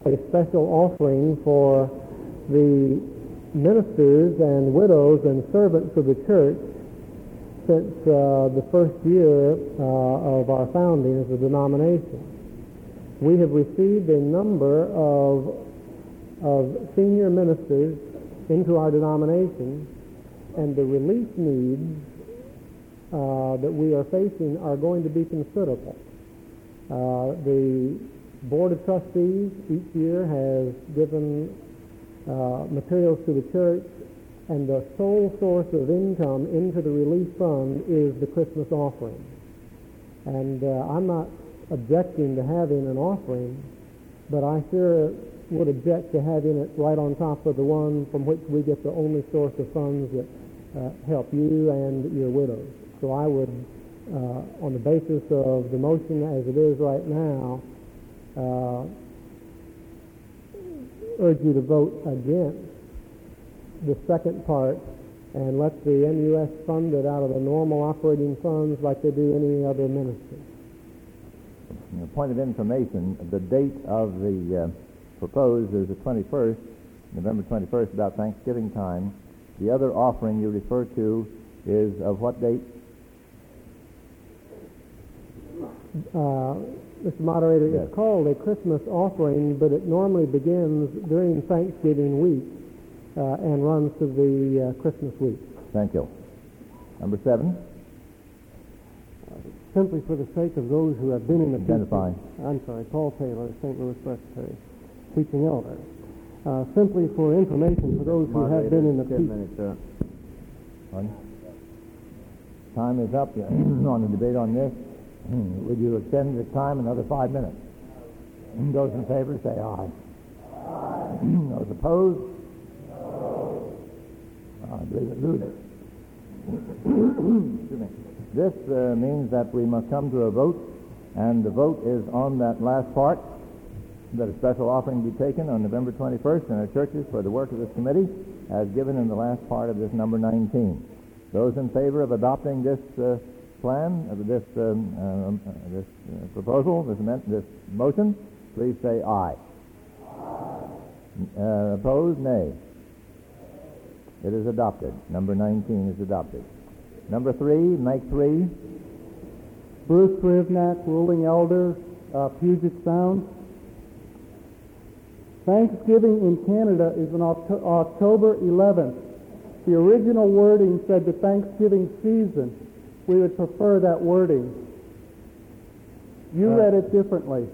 a special offering for the ministers and widows and servants of the church since the first year of our founding as a denomination. We have received a number of senior ministers into our denomination, and the relief needs that we are facing are going to be considerable. The Board of Trustees each year has given materials to the church, and the sole source of income into the relief fund is the Christmas offering. And I'm not objecting to having an offering, but I sure would object to having it right on top of the one from which we get the only source of funds that help you and your widows. So I would, on the basis of the motion as it is right now, urge you to vote against the second part and let the MUS fund it out of the normal operating funds like they do any other ministry. A point of information, the date of the proposed is the 21st, November 21st, about Thanksgiving time. The other offering you refer to is of what date? Mr. Moderator, yes. It's called a Christmas offering, but it normally begins during Thanksgiving week and runs to the Christmas week. Thank you. Number 7. Simply for the sake of those who have been in the Identify. Paul Taylor, St. Louis Presbytery, teaching elder. Simply for information for those who have been in the Time is up on the debate on this. Would you extend the time another 5 minutes? Those in favor say aye. Aye. Those opposed? No. I believe it loses. Excuse me. This means that we must come to a vote, and the vote is on that last part, that a special offering be taken on November 21st in our churches for the work of this committee, as given in the last part of this number 19. Those in favor of adopting this plan, this proposal, this motion, please say aye. Aye. Opposed, nay. It is adopted. Number 19 is adopted. Number 3, make 3. Bruce Rivnak, ruling elder, Puget Sound. Thanksgiving in Canada is on October 11th. The original wording said the Thanksgiving season. We would prefer that wording. You read it differently.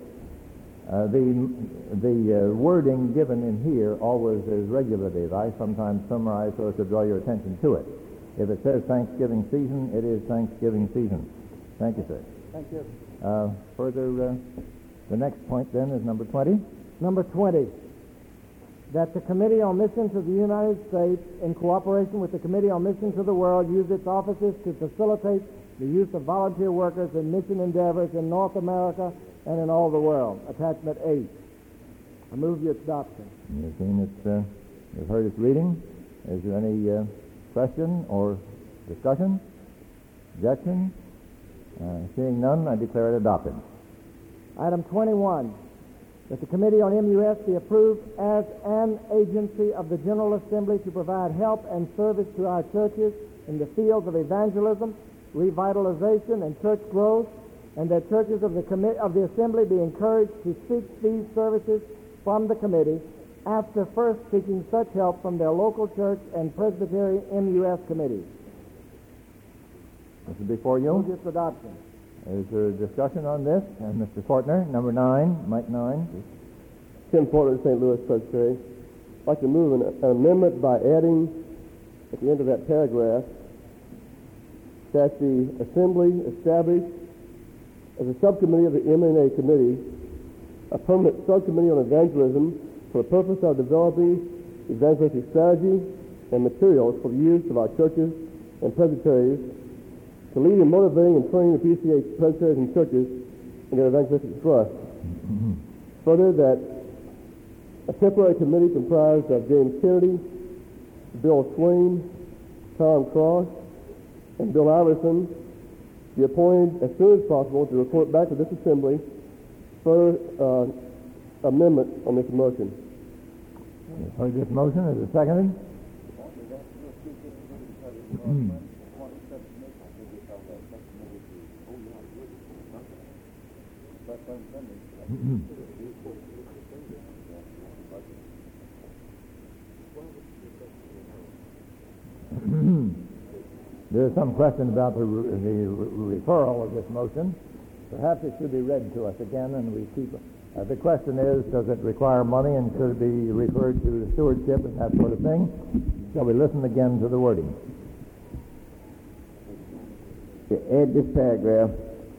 The wording given in here always is regulative. I sometimes summarize so as to draw your attention to it. If it says Thanksgiving season, it is Thanksgiving season. Thank you, sir. Thank you. Further, the next point then is number 20. Number 20, that the Committee on Missions of the United States, in cooperation with the Committee on Missions of the World, use its offices to facilitate the use of volunteer workers in mission endeavors in North America and in all the world. Attachment 8. I move your adoption. You've seen it, you've heard its reading. Is there any question or discussion? Objection? Seeing none, I declare it adopted. Item 21, that the Committee on MUS be approved as an agency of the General Assembly to provide help and service to our churches in the fields of evangelism, revitalization, and church growth, and that churches of the Assembly be encouraged to seek these services from the Committee after first seeking such help from their local church and Presbytery MUS committees. This is before you. Move its adoption. Is there discussion on this? And Mr. Fortner, number 9, Mike 9. Tim Fortner, St. Louis Presbytery. I'd like to move an amendment by adding at the end of that paragraph that the Assembly establish as a subcommittee of the M&A Committee a permanent subcommittee on evangelism for the purpose of developing evangelistic strategy and materials for the use of our churches and presbyteries to lead in motivating and training the PCA presbyteries and churches in their evangelistic thrust. Further, that a temporary committee comprised of James Kennedy, Bill Swain, Tom Cross, and Bill Iverson be appointed as soon as possible to report back to this Assembly. Further, amendment on this motion. You've heard this motion. Is it seconded? There's some question about the referral of this motion. Perhaps it should be read to us again, and we keep. The question is, does it require money, and should it be referred to the stewardship and that sort of thing? Shall we listen again to the wording? To add this paragraph,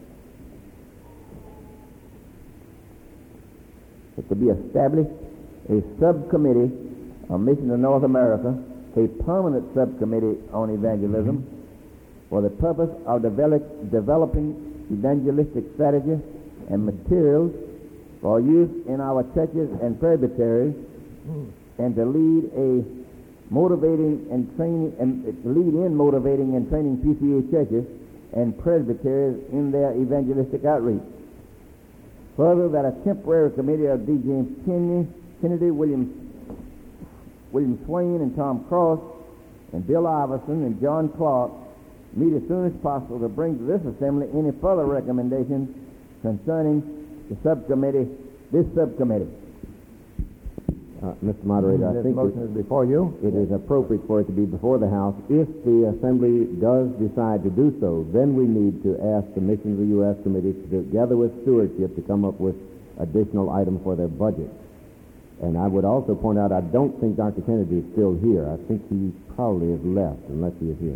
it to be established a subcommittee on mission to North America, a permanent subcommittee on evangelism, for the purpose of developing evangelistic strategy and materials for use in our churches and presbyteries, and to lead in motivating and training PCA churches and presbyteries in their evangelistic outreach. Further, that a temporary committee of D. James Kennedy, William Swain, and Tom Cross, and Bill Iverson, and John Clark meet as soon as possible to bring to this assembly any further recommendations concerning this subcommittee. Mr. Moderator, I This think motion is before you. it is appropriate for it to be before the House. If the Assembly does decide to do so, then we need to ask the Mission of the U.S. Committee, together with stewardship, to come up with additional items for their budget. And I would also point out, I don't think Dr. Kennedy is still here. I think he probably has left, unless he is here.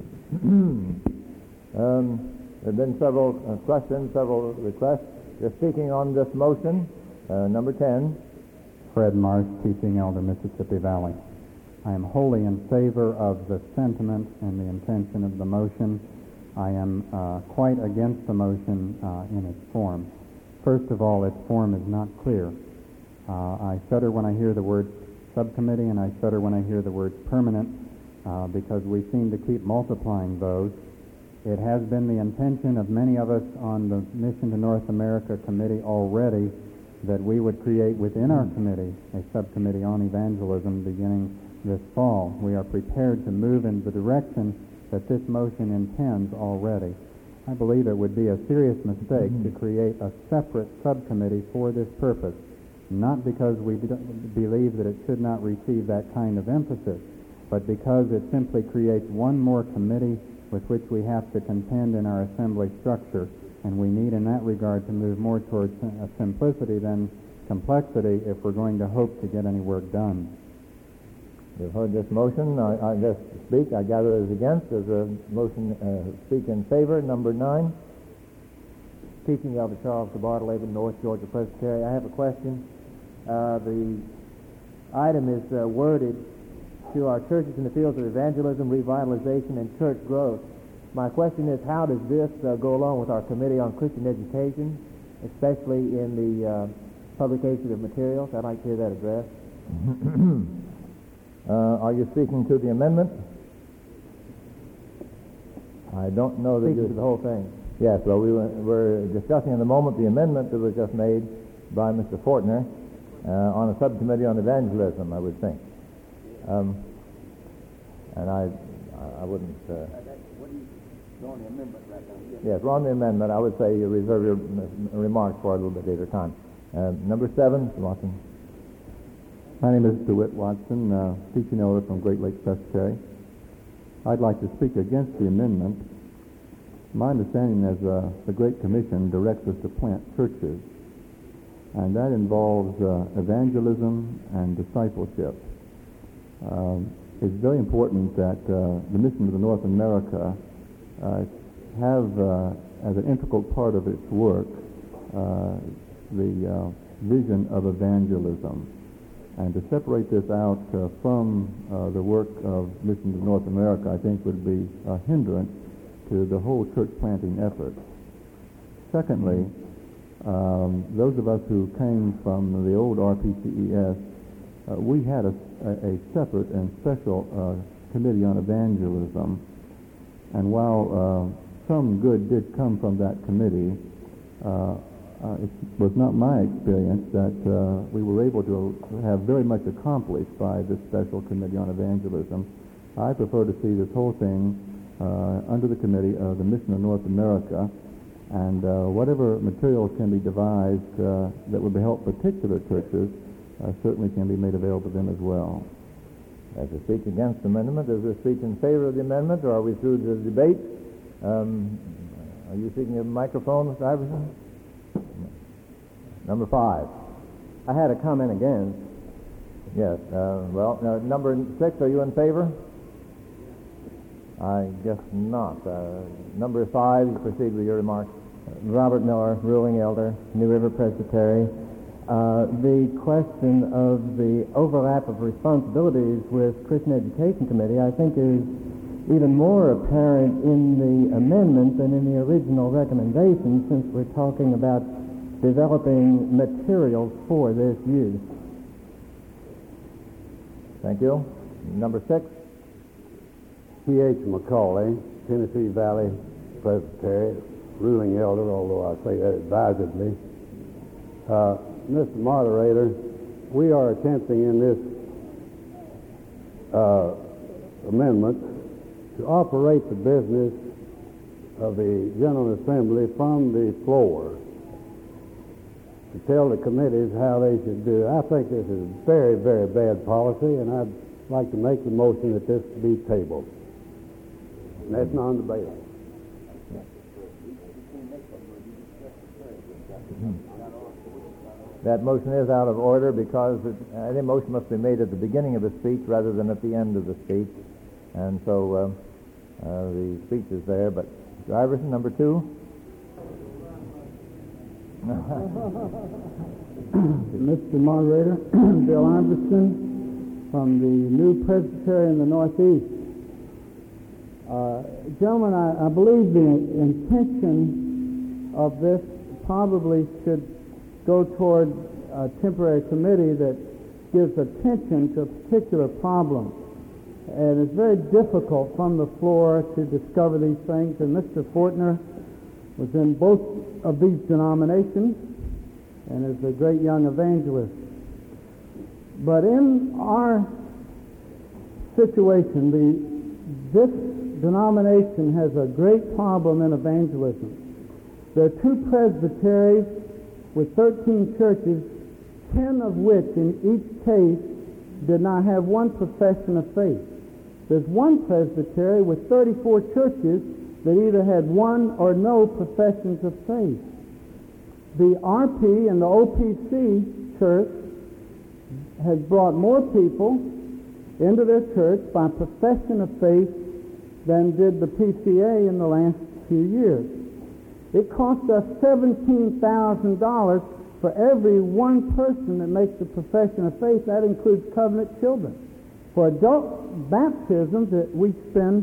There have been several questions, several requests. You're speaking on this motion, number 10. Fred Marsh, teaching elder, Mississippi Valley. I am wholly in favor of the sentiment and the intention of the motion. I am quite against the motion in its form. First of all, its form is not clear. I shudder when I hear the word subcommittee, and I shudder when I hear the word permanent, because we seem to keep multiplying those. It has been the intention of many of us on the Mission to North America Committee already that we would create within our committee a subcommittee on evangelism beginning this fall. We are prepared to move in the direction that this motion intends already. I believe it would be a serious mistake to create a separate subcommittee for this purpose, not because we believe that it should not receive that kind of emphasis, but because it simply creates one more committee with which we have to contend in our assembly structure. And we need, in that regard, to move more towards simplicity than complexity if we're going to hope to get any work done. You've heard this motion. I guess speak. I gather it is against. There's a motion speak in favor. Number 9. Teaching Elder Charles DeBartolome, North Georgia Presbytery. I have a question. The item is worded to our churches in the fields of evangelism, revitalization, and church growth. My question is, how does this go along with our Committee on Christian Education, especially in the publication of materials? I'd like to hear that addressed. Are you speaking to the amendment? I don't know that Speaking to the whole thing. Yes, well, we're discussing in the moment the amendment that was just made by Mr. Fortner on a subcommittee on evangelism, I would think. And I wouldn't... Yes, we're on the amendment. I would say you reserve your remarks for a little bit later time. Number 7, Mr. Watson. My name is DeWitt Watson, teaching elder from Great Lakes Presbytery. I'd like to speak against the amendment. My understanding is the Great Commission directs us to plant churches, and that involves evangelism and discipleship. It's very important that the Mission to North America have as an integral part of its work the vision of evangelism. And to separate this out from the work of Mission to North America, I think would be a hindrance to the whole church planting effort. Secondly, those of us who came from the old RPCES, we had a separate and special committee on evangelism. And while some good did come from that committee, it was not my experience that we were able to have very much accomplished by this special committee on evangelism. I prefer to see this whole thing under the committee of the Mission of North America, and whatever materials can be devised that would help particular churches certainly can be made available to them as well. As a speech against the amendment, is there a speech in favor of the amendment, or are we through the debate? Are you seeking a microphone, Mr. Iverson? Number 5. I had a comment against. Yes. Number 6, are you in favor? I guess not. Number 5, you proceed with your remarks. Robert Miller, ruling elder, New River Presbytery. The question of the overlap of responsibilities with Christian Education Committee, I think, is even more apparent in the amendment than in the original recommendation, since we're talking about developing materials for this use. Thank you. Number 6. T.H. McCauley, Tennessee Valley Presbytery, ruling elder, although I say that advisedly. Mr. Moderator, we are attempting in this amendment to operate the business of the General Assembly from the floor, to tell the committees how they should do it. I think this is very, very bad policy, and I'd like to make the motion that this be tabled. And that's non-debatable. That motion is out of order because any motion must be made at the beginning of the speech rather than at the end of the speech. And so the speech is there. But Mr. Iverson, number 2. Mr. Moderator, Bill Iverson from the New Presbytery in the Northeast. Gentlemen, I believe the intention of this probably should go toward a temporary committee that gives attention to a particular problem. And it's very difficult from the floor to discover these things. And Mr. Fortner was in both of these denominations and is a great young evangelist. But in our situation, this denomination has a great problem in evangelism. There are 2 presbyteries with 13 churches, 10 of which in each case did not have one profession of faith. There's one presbytery with 34 churches that either had one or no professions of faith. The RP and the OPC church has brought more people into their church by profession of faith than did the PCA in the last few years. It costs us $17,000 for every one person that makes a profession of faith. That includes covenant children. For adult baptisms, we spend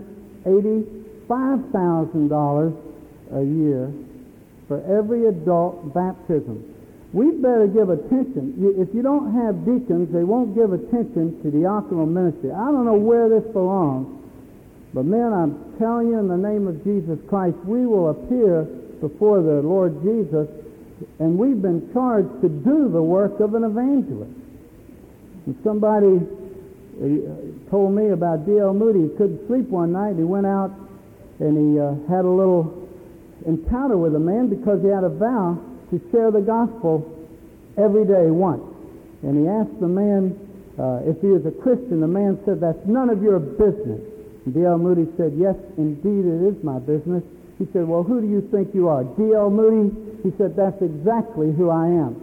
$85,000 a year for every adult baptism. We'd better give attention. If you don't have deacons, they won't give attention to diaconal ministry. I don't know where this belongs, but men, I'm telling you in the name of Jesus Christ, we will appear before the Lord Jesus, and we've been charged to do the work of an evangelist. And somebody told me about D.L. Moody. He couldn't sleep one night. He went out and he had a little encounter with a man because he had a vow to share the gospel every day once. And he asked the man if he was a Christian. The man said, "That's none of your business." And D.L. Moody said, "Yes, indeed it is my business." He said, "Well, who do you think you are, D.L. Moody?" He said, "That's exactly who I am."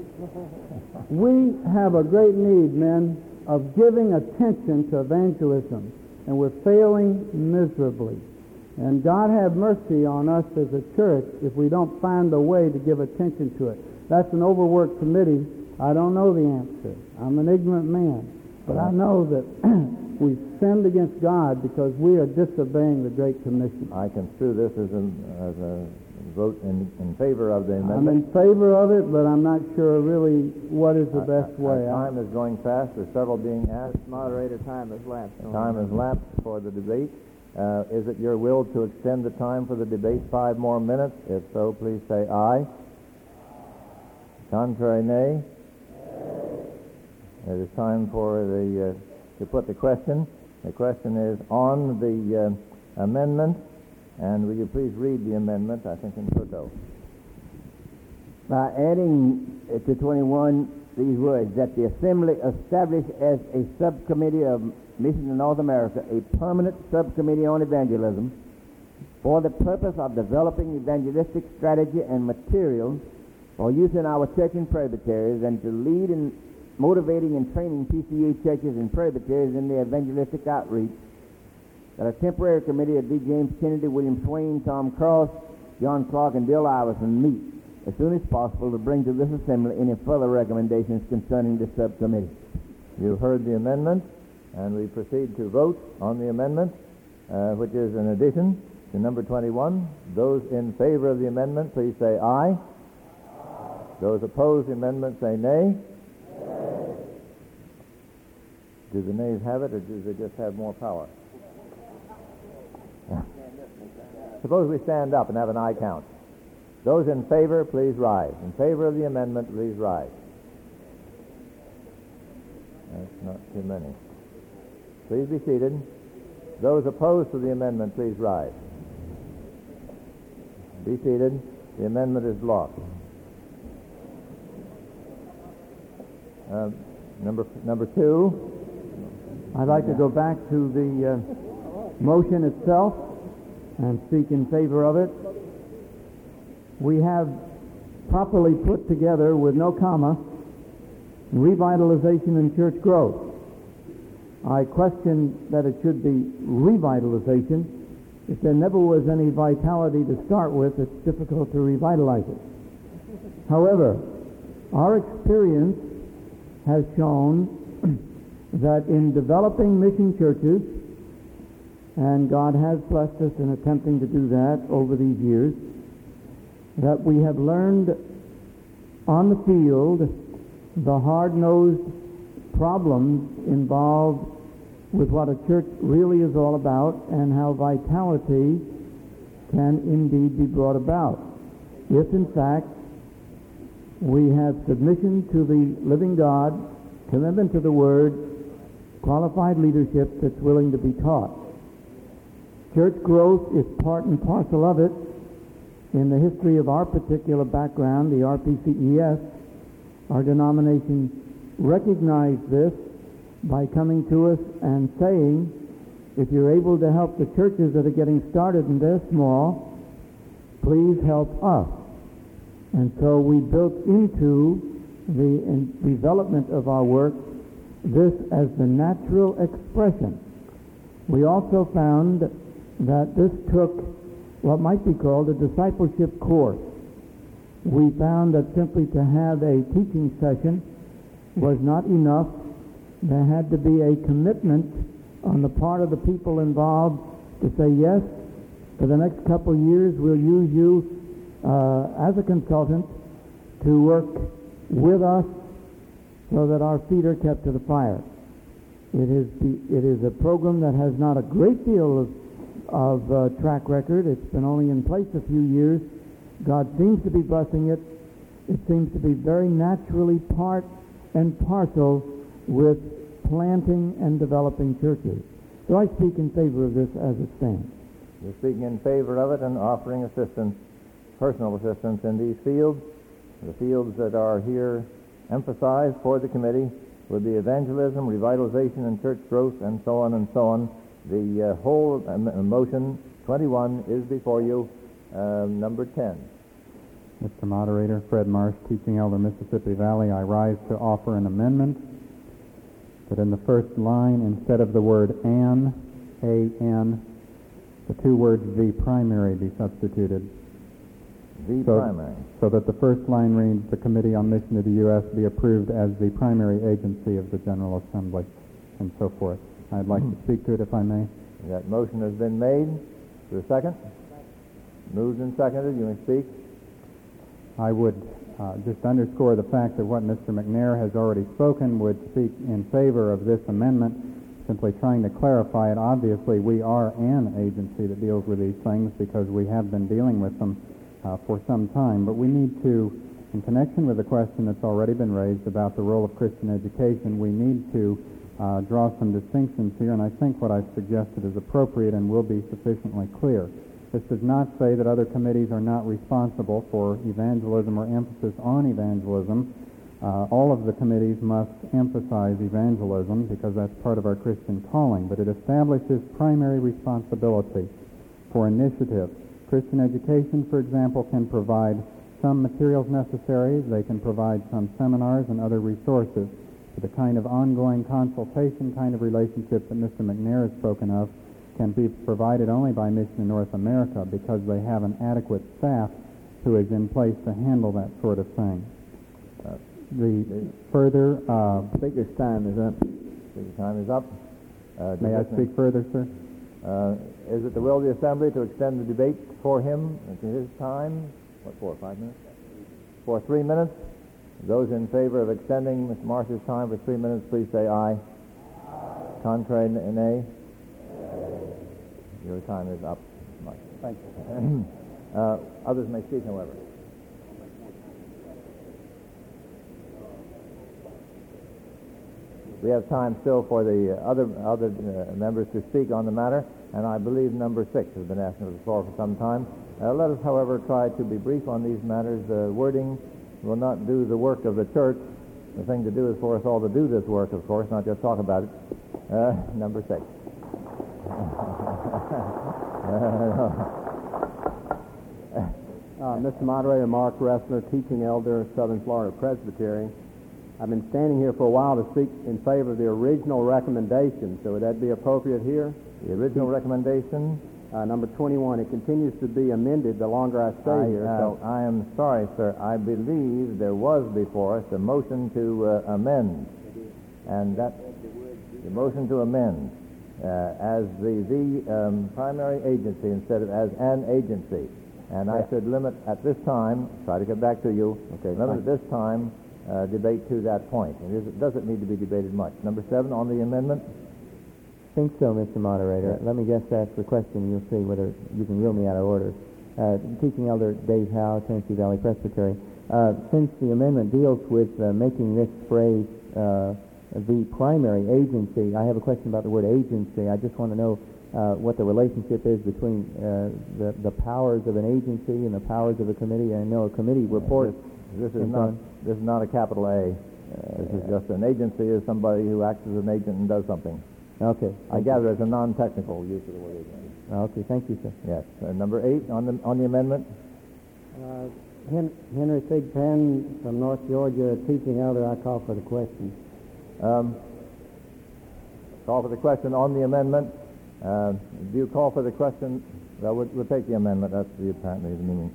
We have a great need, men, of giving attention to evangelism, and we're failing miserably. And God have mercy on us as a church if we don't find a way to give attention to it. That's an overworked committee. I don't know the answer. I'm an ignorant man. But I know that we've sinned against God because we are disobeying the Great Commission. I construe this as a vote in favor of the amendment. I'm in favor of it, but I'm not sure really what is the best way. Time is going fast. There's several being asked. Moderator, time has lapsed. Time has lapsed for the debate. Is it your will to extend the time for the debate 5 more minutes? If so, please say aye. Contrary, nay. It is time for to put the question. The question is on the amendment, and will you please read the amendment, I think in toto. By adding to 21 these words, that the Assembly establish as a subcommittee of Mission in North America a permanent subcommittee on evangelism for the purpose of developing evangelistic strategy and materials for use in our church and presbyteries, and to lead in motivating and training PCA churches and presbyteries in their evangelistic outreach, that a temporary committee of D. James Kennedy, William Swain, Tom Cross, John Clark, and Bill Iverson meet as soon as possible to bring to this assembly any further recommendations concerning this subcommittee. You heard the amendment, and we proceed to vote on the amendment, which is an addition to number 21. Those in favor of the amendment, please say aye. Those opposed the amendment, say nay. Do the nays have it, or do they just have more power? Suppose we stand up and have an eye count. Those in favor, please rise. In favor of the amendment, please rise. That's not too many. Please be seated. Those opposed to the amendment, please rise. Be seated. The amendment is blocked. Number two. I'd like to go back to the motion itself and speak in favor of it. We have properly put together, with no comma, revitalization and church growth. I question that it should be revitalization. If there never was any vitality to start with, it's difficult to revitalize it. However, our experience has shown that in developing mission churches, and God has blessed us in attempting to do that over these years, that we have learned on the field the hard-nosed problems involved with what a church really is all about, and how vitality can indeed be brought about. If, in fact, we have submission to the living God, commitment to the Word, qualified leadership that's willing to be taught. Church growth is part and parcel of it. In the history of our particular background, the RPCES, our denomination recognized this by coming to us and saying, if you're able to help the churches that are getting started and they're small, please help us. And so we built into the development of our work this as the natural expression. We also found that this took what might be called a discipleship course. We found that simply to have a teaching session was not enough. There had to be a commitment on the part of the people involved to say, yes, for the next couple of years we'll use you as a consultant to work with us so that our feet are kept to the fire. It is a program that has not a great deal of track record. It's been only in place a few years. God seems to be blessing it. It seems to be very naturally part and parcel with planting and developing churches. So I speak in favor of this as it stands. You're speaking in favor of it and offering assistance, personal assistance in these fields. The fields that are here emphasized for the committee would be evangelism, revitalization, and church growth, and so on and so on. The whole motion 21 is before you. Number 10. Mr. Moderator, Fred Marsh, Teaching Elder, Mississippi Valley. I rise to offer an amendment that in the first line, instead of the word an, A-N, the two words the primary be substituted. The primary. So that the first line reads, the Committee on Mission to the U.S. be approved as the primary agency of the General Assembly, and so forth. I'd like to speak to it if I may. That motion has been made. For a second? Moved and seconded. You may speak. I would just underscore the fact that what Mr. McNair has already spoken would speak in favor of this amendment, simply trying to clarify it. Obviously, we are an agency that deals with these things because we have been dealing with them for some time, but we need to In connection with the question that's already been raised about the role of Christian education, we need to draw some distinctions here, and I think what I've suggested is appropriate and will be sufficiently clear. This does not say that other committees are not responsible for evangelism or emphasis on evangelism. All of the committees must emphasize evangelism because that's part of our Christian calling, but it establishes primary responsibility for initiative. Christian education, for example, can provide some materials necessary. They can provide some seminars and other resources. But the kind of ongoing consultation kind of relationship that Mr. McNair has spoken of can be provided only by Mission in North America because they have an adequate staff who is in place to handle that sort of thing. Speaker's time is up. Speaker's time is up. May I speak further, sir? Is it the will of the Assembly to extend the debate for him to his time? What for, 5 minutes? For 3 minutes? Those in favor of extending Mr. Marsh's time for 3 minutes, please say aye. Contrary, nay. Your time is up. Thank you. Others may speak, however. We have time still for the other members to speak on the matter, and I believe number 6 has been asking for the floor for some time. Let us, however, try to be brief on these matters. Wording will not do the work of the church. The thing to do is for us all to do this work, of course, not just talk about it. Number 6. Mr. Moderator, Mark Ressler, teaching elder, Southern Florida Presbytery. I've been standing here for a while to speak in favor of the original recommendation, so would that be appropriate here? The original recommendation? Number 21. It continues to be amended the longer I stay here. I am sorry, sir. I believe there was before us a motion to amend, and that the motion to amend as the primary agency instead of as an agency. And I should limit at this time, try to get back to you, limit at this time debate to that point. And does it need to be debated much? Number 7 on the amendment? I think so, Mr. Moderator. Let me just ask the question. You'll see whether you can reel me out of order. Teaching elder Dave Howe, Tennessee Valley Presbytery. Since the amendment deals with making this phrase the primary agency, I have a question about the word agency. I just want to know what the relationship is between the powers of an agency and the powers of a committee. I know a committee report. This is not a capital A. This is just an agency is somebody who acts as an agent and does something. Okay. I gather it's a non-technical use of the word agency. Okay, thank you, sir. Yes. Number 8 on the amendment. Henry Thigpen from North Georgia, teaching elder. I call for the question. Call for the question on the amendment. Do you call for the question? Well, we'll take the amendment. That's apparently the meaning.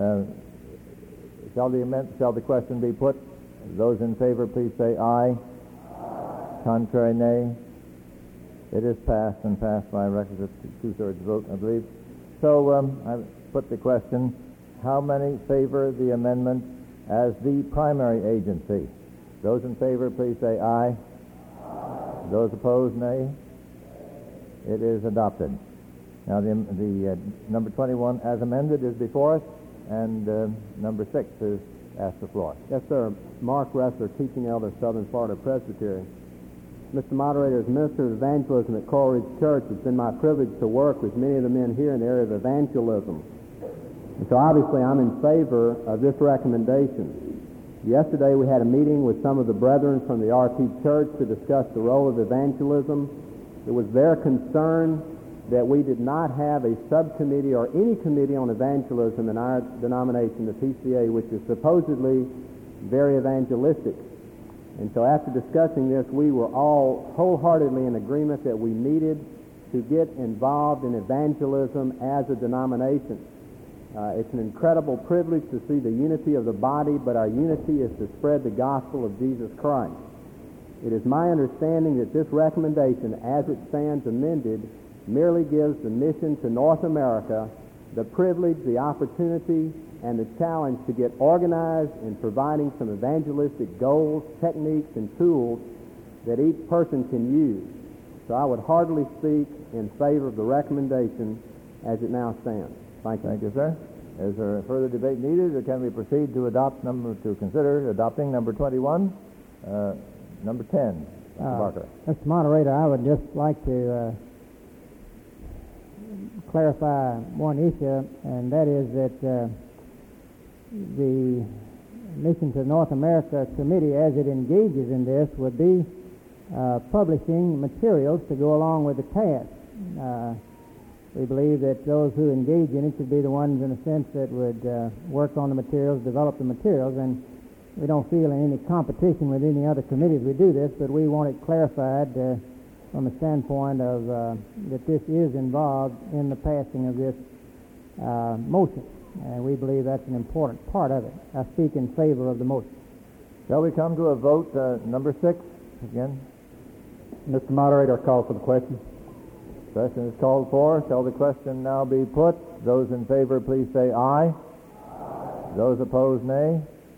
Shall the question be put? Those in favor, please say aye. Contrary, nay. It is passed, and passed by a requisite 2/3 vote, I believe. So I put the question: how many favor the amendment as the primary agency? Those in favor, please say aye. Those opposed, nay. It is adopted. Now the number 21 as amended is before us, and number 6 is asked the floor. Yes, sir. Mark Ressler, teaching elder, Southern Florida Presbytery. Mr. Moderator, as minister of evangelism at Coral Ridge Church, it's been my privilege to work with many of the men here in the area of evangelism. And so obviously I'm in favor of this recommendation. Yesterday we had a meeting with some of the brethren from the RP Church to discuss the role of evangelism. It was their concern that we did not have a subcommittee or any committee on evangelism in our denomination, the PCA, which is supposedly very evangelistic. And so after discussing this, we were all wholeheartedly in agreement that we needed to get involved in evangelism as a denomination. It's an incredible privilege to see the unity of the body, but our unity is to spread the gospel of Jesus Christ. It is my understanding that this recommendation, as it stands amended, merely gives the mission to North America the privilege, the opportunity, and the challenge to get organized in providing some evangelistic goals, techniques, and tools that each person can use. So I would heartily speak in favor of the recommendation as it now stands. Thank you. Thank you, sir. Is there further debate needed, or can we proceed to consider adopting number 21? Number 10, Mr. Barker. Mr. Moderator, I would just like to clarify one issue, and that is that the Mission to North America Committee, as it engages in this, would be publishing materials to go along with the task. We believe that those who engage in it should be the ones, in a sense, that would work on the materials, develop the materials, and we don't feel in any competition with any other committees we do this, but we want it clarified from a standpoint of that this is involved in the passing of this motion, and we believe that's an important part of it. I speak in favor of the motion. Shall we come to a vote? Number 6, again. Mr. Moderator, I call for the question. Question is called for. Shall the question now be put? Those in favor, please say aye. Those opposed, nay.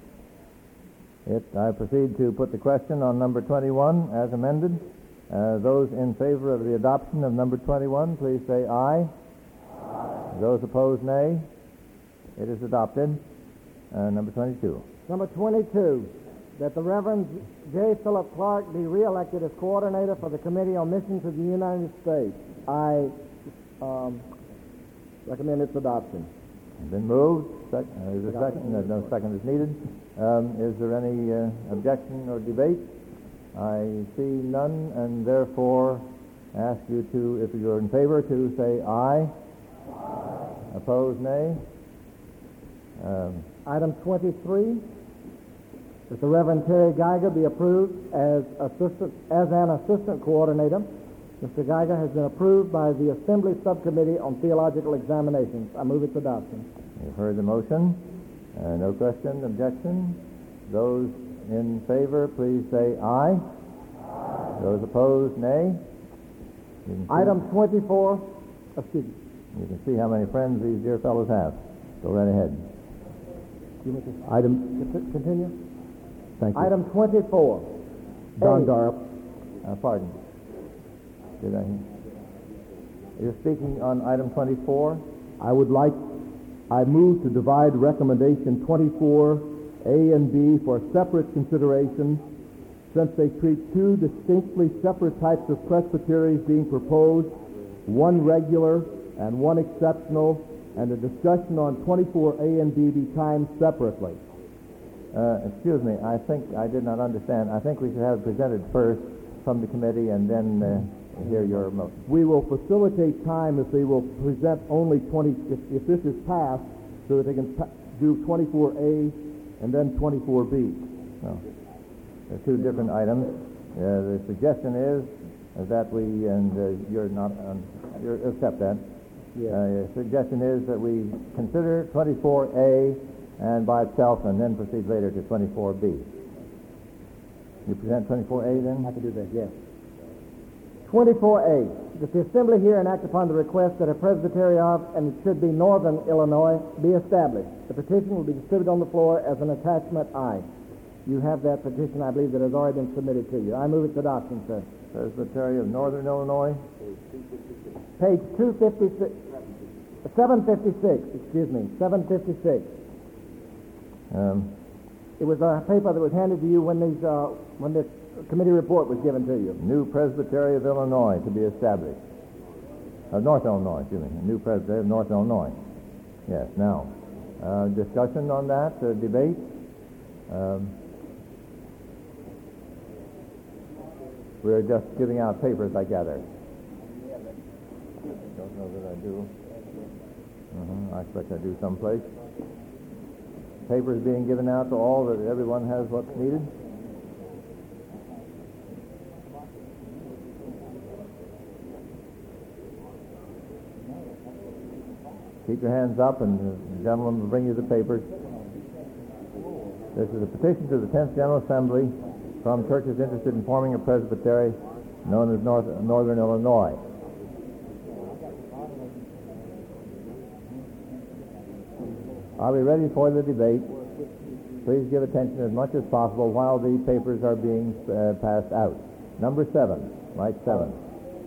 I proceed to put the question on number 21 as amended. Those in favor of the adoption of number 21, please say aye. Those opposed, nay. It is adopted. Number 22. Number 22, that the Reverend J. Philip Clark be reelected as coordinator for the Committee on Missions of the United States. I recommend its adoption. Been moved. Is there a second? No second is needed. Is there any objection or debate? I see none, and therefore ask you to, if you're in favor, to say aye. Opposed, nay. Item 23, that the Reverend Terry Geiger be approved as an assistant coordinator. Mr. Geiger has been approved by the Assembly Subcommittee on Theological Examinations. I move its adoption. You've heard the motion. No question, objection. Those in favor, please say aye. Those opposed, nay. Item 24, excuse me. You can see how many friends these dear fellows have. Go right ahead. Continue. Thank you. Item 24. Don Darp. Pardon. Did I? You're speaking on item 24? I move to divide recommendation 24, A and B, for separate consideration, since they treat two distinctly separate types of presbyteries being proposed, one regular and one exceptional, and a discussion on 24A and B be timed separately. Excuse me, I think I did not understand. I think we should have it presented first from the committee and then hear your motion. We will facilitate time if they will present only 20, if this is passed, so that they can do 24A and then 24B. No. They're two different items. The suggestion is that we, and you're not, you accept that. Yes. The suggestion is that we consider 24A and by itself and then proceed later to 24B. You present 24A then? I can do that, yes. 24A, that the Assembly hear and act upon the request that a presbytery of, and it should be Northern Illinois, be established. The petition will be distributed on the floor as an attachment I. You have that petition, I believe, that has already been submitted to you. I move its adoption, sir. Presbytery of Northern Illinois. Page 256, 756, excuse me, 756. It was a paper that was handed to you when the committee report was given to you. New Presbytery of Illinois to be established. North Illinois, excuse me. New Presbytery of North Illinois. Yes, now. Discussion on that, debate. We're just giving out papers, I gather. Don't know that I do. I expect I do someplace. Papers being given out to all, that everyone has what's needed. Keep your hands up, and the gentleman will bring you the papers. This is a petition to the 10th General Assembly from churches interested in forming a presbytery known as Northern Illinois. Are we ready for the debate? Please give attention as much as possible while the papers are being passed out. Number 7, Mike 7.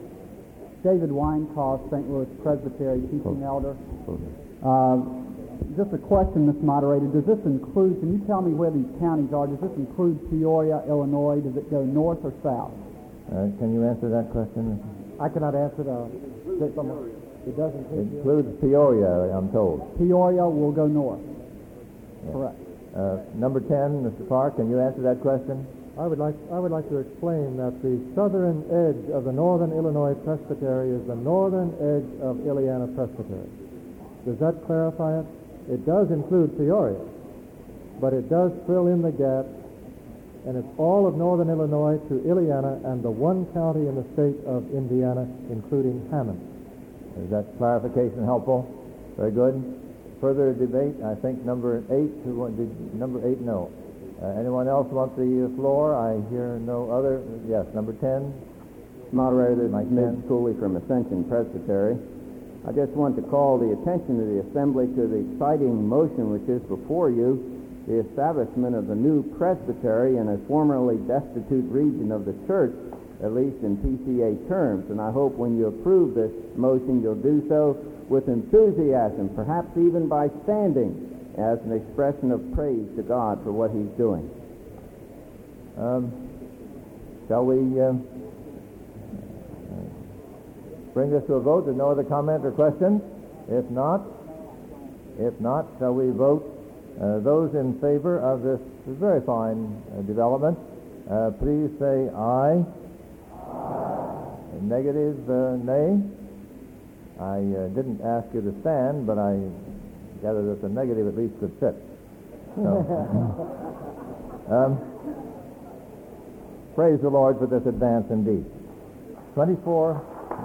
David Winecross, St. Louis Presbytery, teaching elder. Just a question, Mr. Moderator. Does this include, can you tell me where these counties are? Does this include Peoria, Illinois? Does it go north or south? Can you answer that question? I cannot answer that. It does include It includes Peoria, I'm told. Peoria will go north. Yes. Correct. Number 10, Mr. Clark, can you answer that question? I would like to explain that the southern edge of the Northern Illinois Presbytery is the northern edge of Illiana Presbytery. Does that clarify it? It does include Peoria, but it does fill in the gap, and it's all of Northern Illinois to Illiana and the one county in the state of Indiana, including Hammond. Is that clarification helpful? Very good. Further debate? I think number 8, number 8, no. Anyone else want the floor? I hear no other. Yes, number 10. Moderator, this is Mitch Cooley from Ascension Presbytery. I just want to call the attention of the Assembly to the exciting motion which is before you, the establishment of the new presbytery in a formerly destitute region of the church, at least in PCA terms. And I hope when you approve this motion, you'll do so with enthusiasm, perhaps even by standing as an expression of praise to God for what he's doing. Shall we bring this to a vote? There's no other comment or question? If not, shall we vote? Those in favor of this very fine development, please say aye. Negative, nay. I didn't ask you to stand, but I gather that the negative at least could fit. So, praise the Lord for this advance indeed. 24.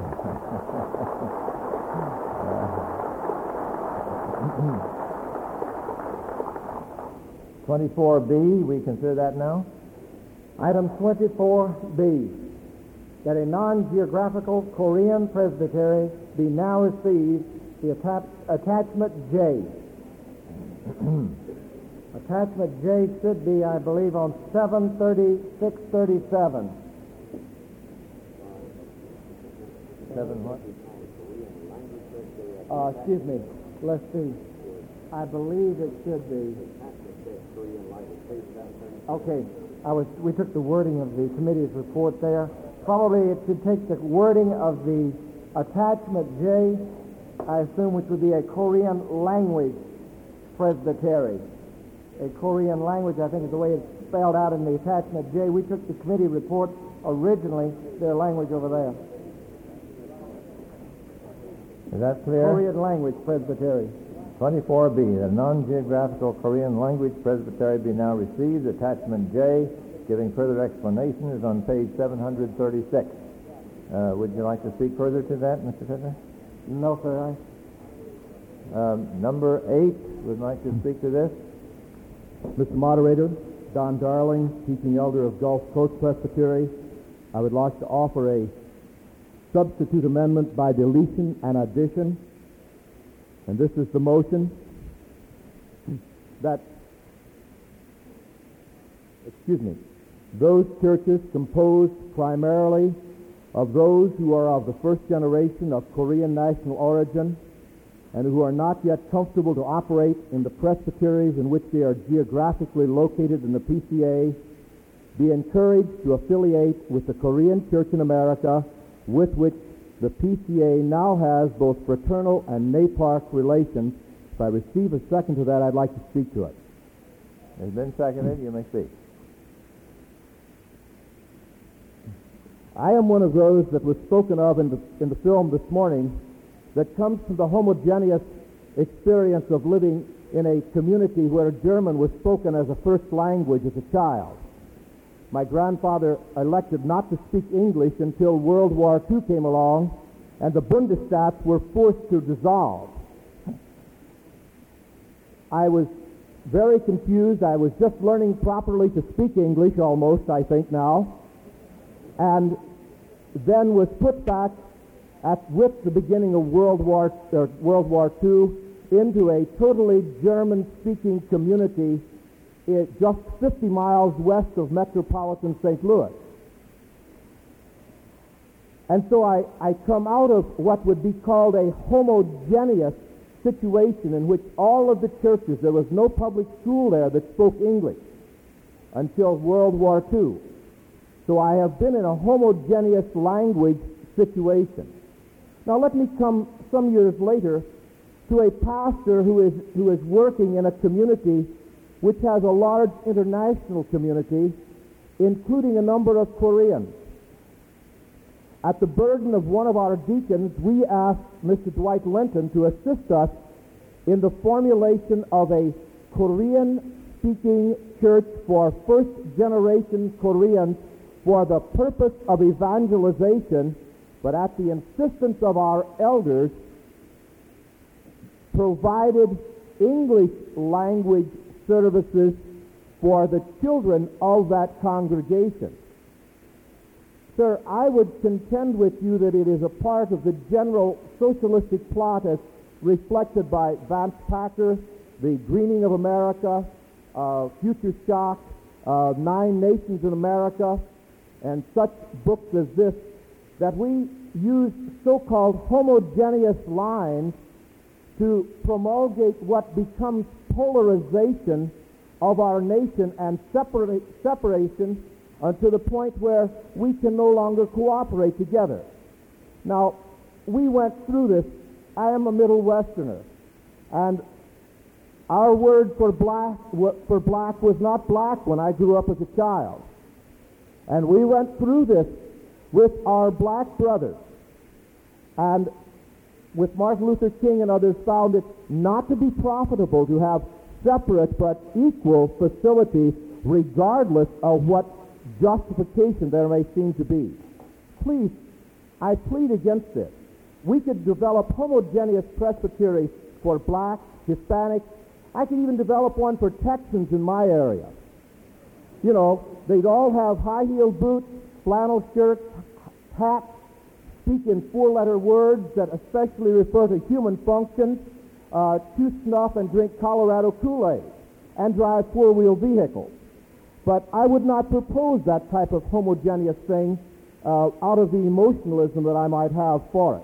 24B, we consider that now? Item 24B, that a non-geographical Korean presbytery be now received the attachment J. Attachment J should be, I believe, on 73637. 7 what? Excuse me. Let's see. I believe it should be. Okay. We took the wording of the committee's report there. Probably it should take the wording of the attachment J, I assume, which would be a Korean language presbytery. A Korean language, I think, is the way it's spelled out in the attachment J. We took the committee report originally, their language over there. Is that clear? Korean language presbytery. 24B, the non-geographical Korean language presbytery be now received. Attachment J, giving further explanation, is on page 736. Would you like to speak further to that, Mr. Fittler? No, sir. Number 8 would like to speak to this. Mr. Moderator, Don Darling, teaching elder of Gulf Coast Presbytery. I would like to offer a substitute amendment by deletion and addition. And this is the motion that, those churches composed primarily of those who are of the first generation of Korean national origin and who are not yet comfortable to operate in the presbyteries in which they are geographically located in the PCA be encouraged to affiliate with the Korean Church in America, with which the PCA now has both fraternal and NAPARC relations. If I receive a second to that, I'd like to speak to it. It's been seconded. You may speak. I am one of those that was spoken of in the film this morning that comes from the homogeneous experience of living in a community where German was spoken as a first language as a child. My grandfather elected not to speak English until World War II came along, and the Bundesstaats were forced to dissolve. I was very confused. I was just learning properly to speak English almost, I think now, and then was put back with the beginning of World War II into a totally German-speaking community just 50 miles west of metropolitan St. Louis. And so I come out of what would be called a homogeneous situation in which all of the churches, there was no public school there that spoke English until World War II. So I have been in a homogeneous language situation. Now let me come some years later to a pastor who is working in a community which has a large international community, including a number of Koreans. At the burden of one of our deacons, we asked Mr. Dwight Linton to assist us in the formulation of a Korean-speaking church for first-generation Koreans for the purpose of evangelization, but at the insistence of our elders, provided English language services for the children of that congregation. Sir, I would contend with you that it is a part of the general socialistic plot as reflected by Vance Packer, The Greening of America, Future Shock, 9 Nations in America, and such books as this, that we use so-called homogeneous lines to promulgate what becomes polarization of our nation and separation to the point where we can no longer cooperate together. Now, we went through this. I am a Middle Westerner, and our word for black was not black when I grew up as a child. And we went through this with our black brothers, and with Martin Luther King and others, found it not to be profitable to have separate but equal facilities regardless of what justification there may seem to be. Please, I plead against this. We could develop homogeneous presbyteries for blacks, Hispanics. I could even develop one for Texans in my area. You know, they'd all have high-heeled boots, flannel shirts, hats, speak in 4-letter words that especially refer to human functions, chew snuff and drink Colorado Kool-Aid, and drive 4-wheel vehicles. But I would not propose that type of homogeneous thing out of the emotionalism that I might have for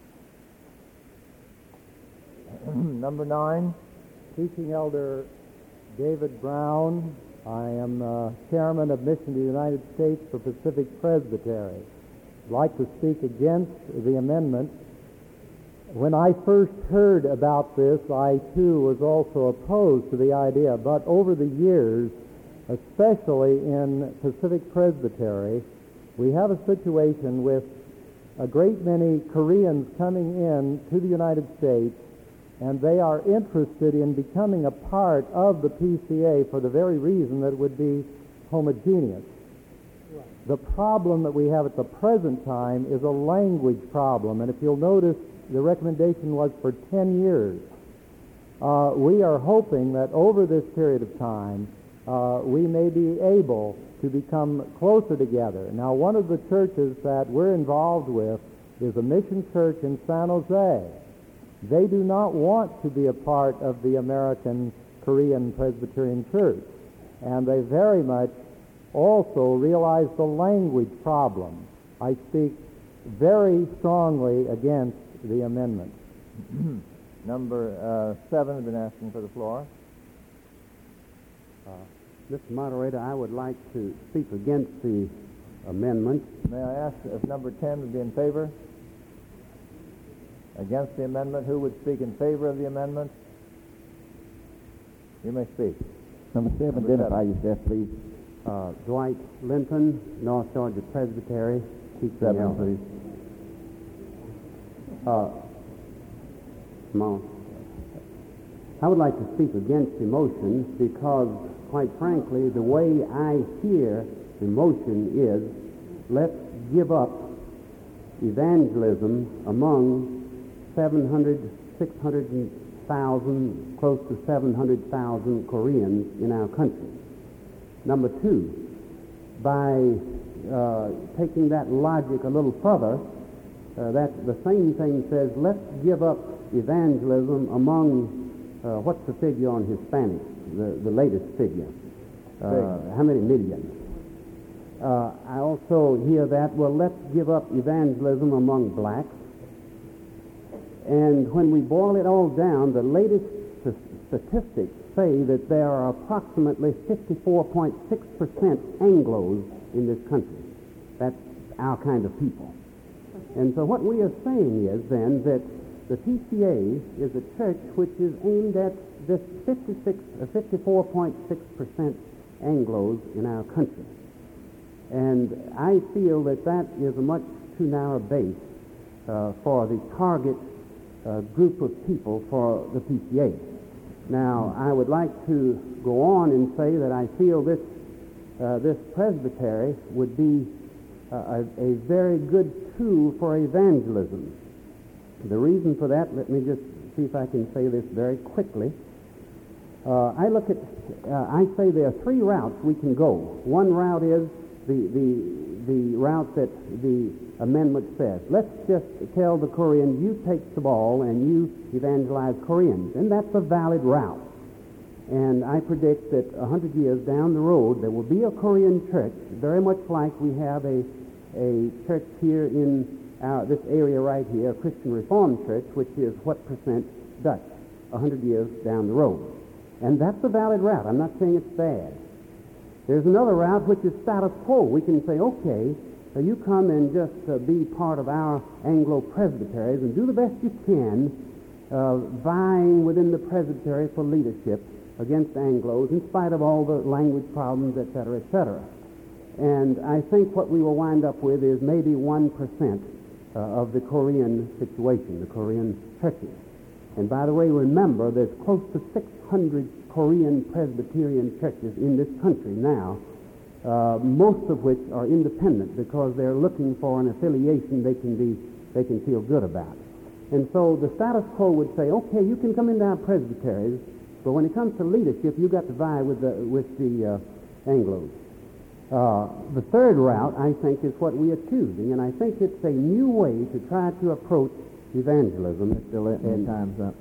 it. Number 9. Teaching Elder David Brown. I am chairman of Mission to the United States for Pacific Presbytery. I'd like to speak against the amendment. When I first heard about this, I too was also opposed to the idea, but over the years, especially in Pacific Presbytery, we have a situation with a great many Koreans coming in to the United States, and they are interested in becoming a part of the PCA for the very reason that it would be homogeneous. Right. The problem that we have at the present time is a language problem, and if you'll notice, the recommendation was for 10 years. We are hoping that over this period of time, we may be able to become closer together. Now, one of the churches that we're involved with is a mission church in San Jose. They do not want to be a part of the American Korean Presbyterian Church, and they very much also realize the language problem. I speak very strongly against the amendment. Number 7 has been asking for the floor. Mr. Moderator, I would like to speak against the amendment. May I ask if number 10 would be in favor? Against the amendment? Who would speak in favor of the amendment? You may speak. Number 7, identify yourself, please. Dwight Linton, North Georgia Presbytery. Teaching 7, please. I would like to speak against the motion because, quite frankly, the way I hear the motion is, let's give up evangelism among 600,000, close to 700,000 Koreans in our country. Number 2, by taking that logic a little further, that the same thing says, let's give up evangelism among, what's the figure on Hispanics, the latest figure? How many million? I also hear that, well, let's give up evangelism among blacks. And when we boil it all down, the latest statistics say that there are approximately 54.6% Anglos in this country. That's our kind of people. And so what we are saying is then that the PCA is a church which is aimed at this 54.6% Anglos in our country. And I feel that that is a much too narrow base for the target group of people for the PCA. Now, I would like to go on and say that I feel this presbytery would be a very good tool for evangelism. The reason for that, let me just see if I can say this very quickly. I say there are three routes we can go. One route is the route that the amendment says. Let's just tell the Koreans, you take the ball and you evangelize Koreans. And that's a valid route. And I predict that 100 years down the road, there will be a Korean church, very much like we have a church here in this area right here, a Christian Reformed church, which is what percent Dutch, 100 years down the road. And that's a valid route. I'm not saying it's bad. There's another route which is status quo. We can say, okay, you come and just be part of our Anglo presbyteries and do the best you can, vying within the presbytery for leadership against Anglos in spite of all the language problems, etc., etc. And I think what we will wind up with is maybe 1% of the Korean situation, the Korean churches. And by the way, remember, there's close to 600 Korean Presbyterian churches in this country now, most of which are independent because they're looking for an affiliation they can feel good about. And so the status quo would say, okay, you can come into our presbyteries, but when it comes to leadership, you've got to vie with the Anglos. The third route, I think, is what we are choosing, and I think it's a new way to try to approach evangelism. And time's up.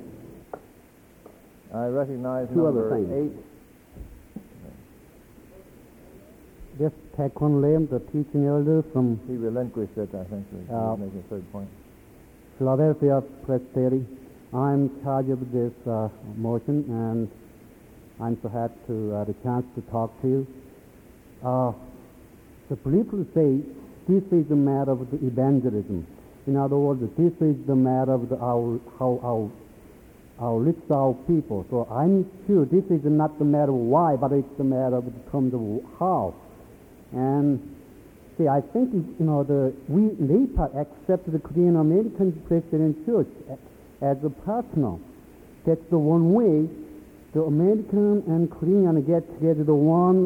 I recognize two number other things. 8. This Taekwon Lim, the teaching elder from He relinquished it, I think, to make a third point. Philadelphia Presbytery. I'm in charge of this motion, and I'm so happy to have the chance to talk to you. So briefly say, this is the matter of the evangelism. In other words, this is the matter of how reach our people. So I'm sure this is not the matter of why, but it's the matter of the terms of how. And see, I think we later accept the Korean American Presbyterian Church as a partner. That's the one way the American and Korean get together, the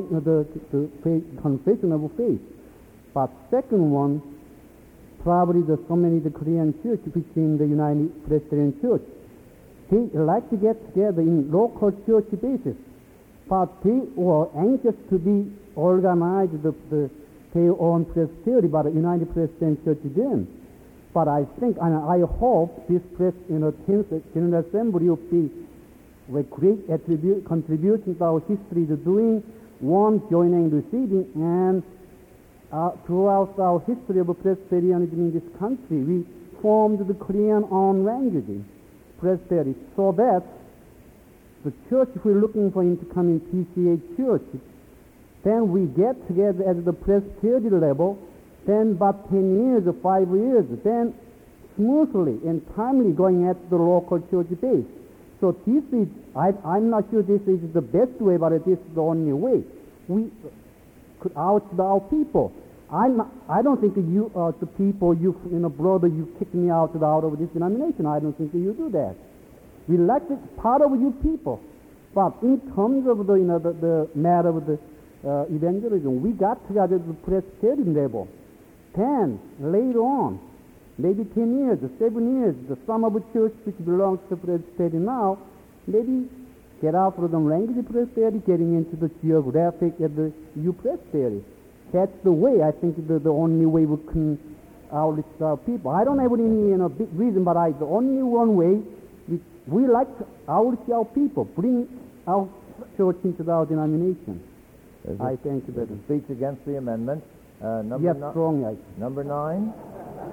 confession of faith. But second one, probably the Korean church, which in the United Presbyterian Church, they like to get together in local church basis, but they were anxious to be organized their own presbytery, but the United Presbyterian Church didn't. But I think, and I hope this General Assembly will be a great contribution to our history to doing one, joining, receiving, and throughout our history of Presbyterianism in this country, we formed the Korean own language, Presbytery, so that the church we're looking for in becoming PCA church, then we get together at the Presbytery level, then about 10 years or 5 years, then smoothly and timely going at the local church base. So this is, I'm not sure this is the best way, but it is the only way. We could out our people. I don't think you are the people, brother, you kicked me out of this denomination. I don't think you do that. We like it, part of you people. But in terms of the matter of the evangelism, we got together at the Presbyterian level. Then, later on, maybe 10 years, 7 years, the sum of a church which belongs to Presbytery now, maybe get out from the language Presbytery, getting into the geographic at the U Presbytery. That's the way, I think, the only way we can outreach our people. I don't have any big reason, but the only one way we like to outreach our people, bring our church into our denomination. I thank you. Speaks against the amendment. Yes, strongly. Number 9.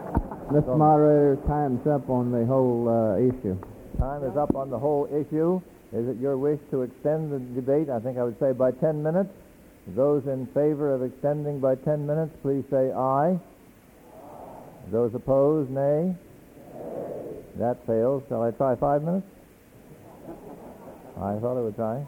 Mr. Moderator, time's up on the whole issue. Time is up on the whole issue. Is it your wish to extend the debate? I think I would say by 10 minutes. Those in favor of extending by 10 minutes, please say aye. Those opposed, nay. That fails. Shall I try 5 minutes? I thought I would try.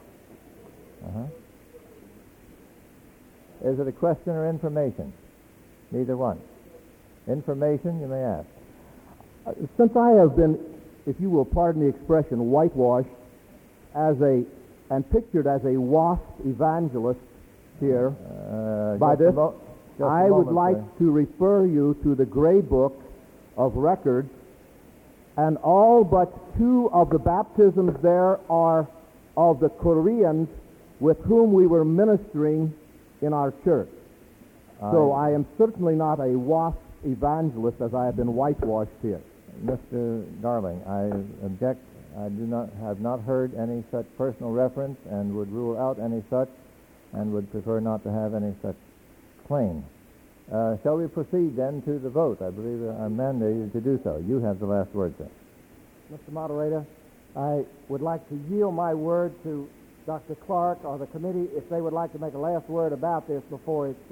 Is it a question or information? Neither one. Information, you may ask. Since I have been, if you will pardon the expression, whitewashed and pictured as a WASP evangelist here by this, I would like to refer you to the Gray Book of Records, and all but 2 of the baptisms there are of the Koreans with whom we were ministering in our church. So I am certainly not a WASP evangelist as I have been whitewashed here. Mr. Darling, I object. I have not heard any such personal reference and would rule out any such and would prefer not to have any such claim. Shall we proceed then to the vote? I believe I'm mandated to do so. You have the last word, sir. Mr. Moderator, I would like to yield my word to Dr. Clark or the committee if they would like to make a last word about this before it's...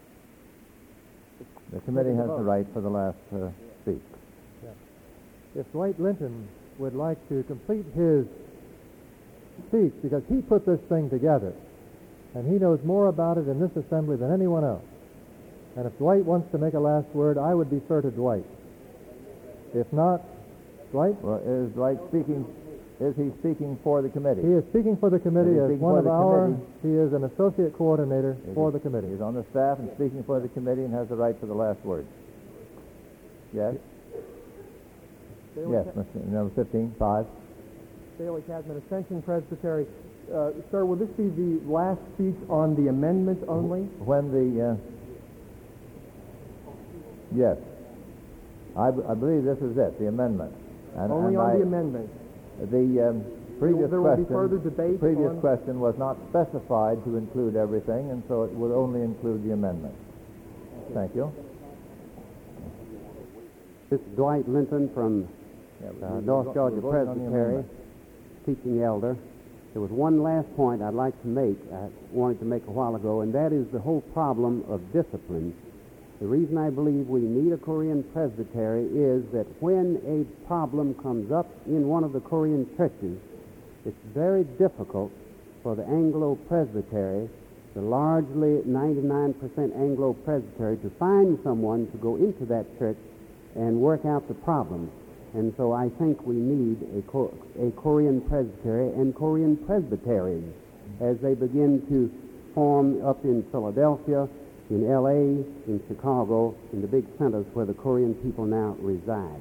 The committee has the right for the last speech. If Dwight Linton would like to complete his speech, because he put this thing together, and he knows more about it in this assembly than anyone else. And if Dwight wants to make a last word, I would defer to Dwight. If not, Dwight? Well, is Dwight speaking? Is he speaking for the committee? He is speaking for the committee as one of our... He is an associate coordinator for the committee. He's on the staff and speaking for the committee and has the right for the last word. Yes? Yes, Mr. Number 15, 5. Staley Casman, Ascension Presbytery. Sir, will this be the last speech on the amendment only? When the... Yes. I believe this is it, the amendment. Only on the amendment. The previous there will be further debate. The previous question was not specified to include everything, and so it would only include the amendment. Thank you. This is Dwight Linton from North Georgia Presbytery, teaching elder. There was one last point I'd like to make, I wanted to make a while ago, and that is the whole problem of discipline. The reason I believe we need a Korean presbytery is that when a problem comes up in one of the Korean churches, it's very difficult for the Anglo-Presbytery, the largely 99% Anglo-Presbytery, to find someone to go into that church and work out the problem. And so I think we need a Korean presbytery and Korean presbyteries as they begin to form up in Philadelphia, in L.A., in Chicago, in the big centers where the Korean people now reside.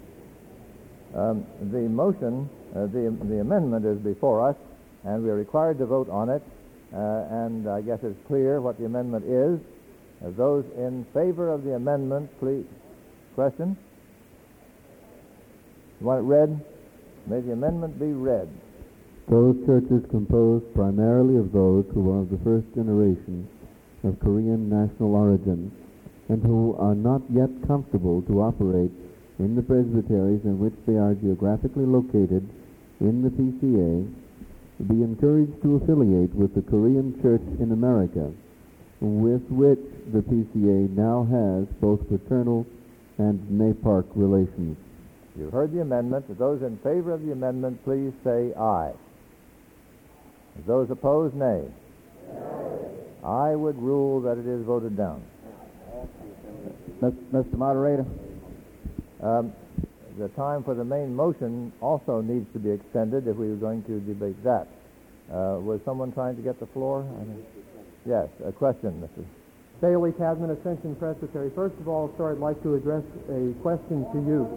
The motion, the amendment is before us, and we are required to vote on it, and I guess it's clear what the amendment is. Those in favor of the amendment, please. Question? You want it read? May the amendment be read. Those churches composed primarily of those who are of the first generation of Korean national origin and who are not yet comfortable to operate in the presbyteries in which they are geographically located in the PCA be encouraged to affiliate with the Korean Church in America, with which the PCA now has both fraternal and NAPARC relations. You've heard the amendment. Those in favor of the amendment, please say aye. Those opposed, nay. I would rule that it is voted down. Mr. Moderator? The time for the main motion also needs to be extended if we were going to debate that. Was someone trying to get the floor? Yes, a question, Mr. Staley Casman, Ascension Presbytery. First of all, sir, I'd like to address a question to you.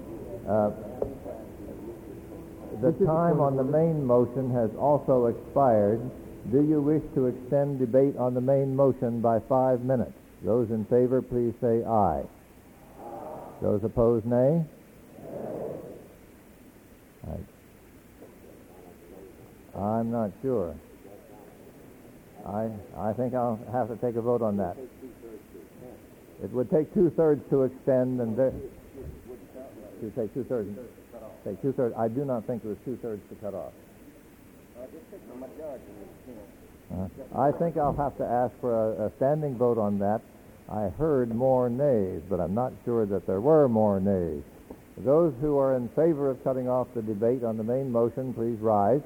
The time on the main motion has also expired. Do you wish to extend debate on the main motion by 5 minutes? Those in favor, please say aye. Those opposed, nay? I'm not sure. I think I'll have to take a vote on that. It would take 2/3 to extend, and You say two-thirds. Say two-thirds. I do not think it was two-thirds to cut off. I think I'll have to ask for a standing vote on that. I heard more nays, but I'm not sure that there were more nays. Those who are in favor of cutting off the debate on the main motion, please rise.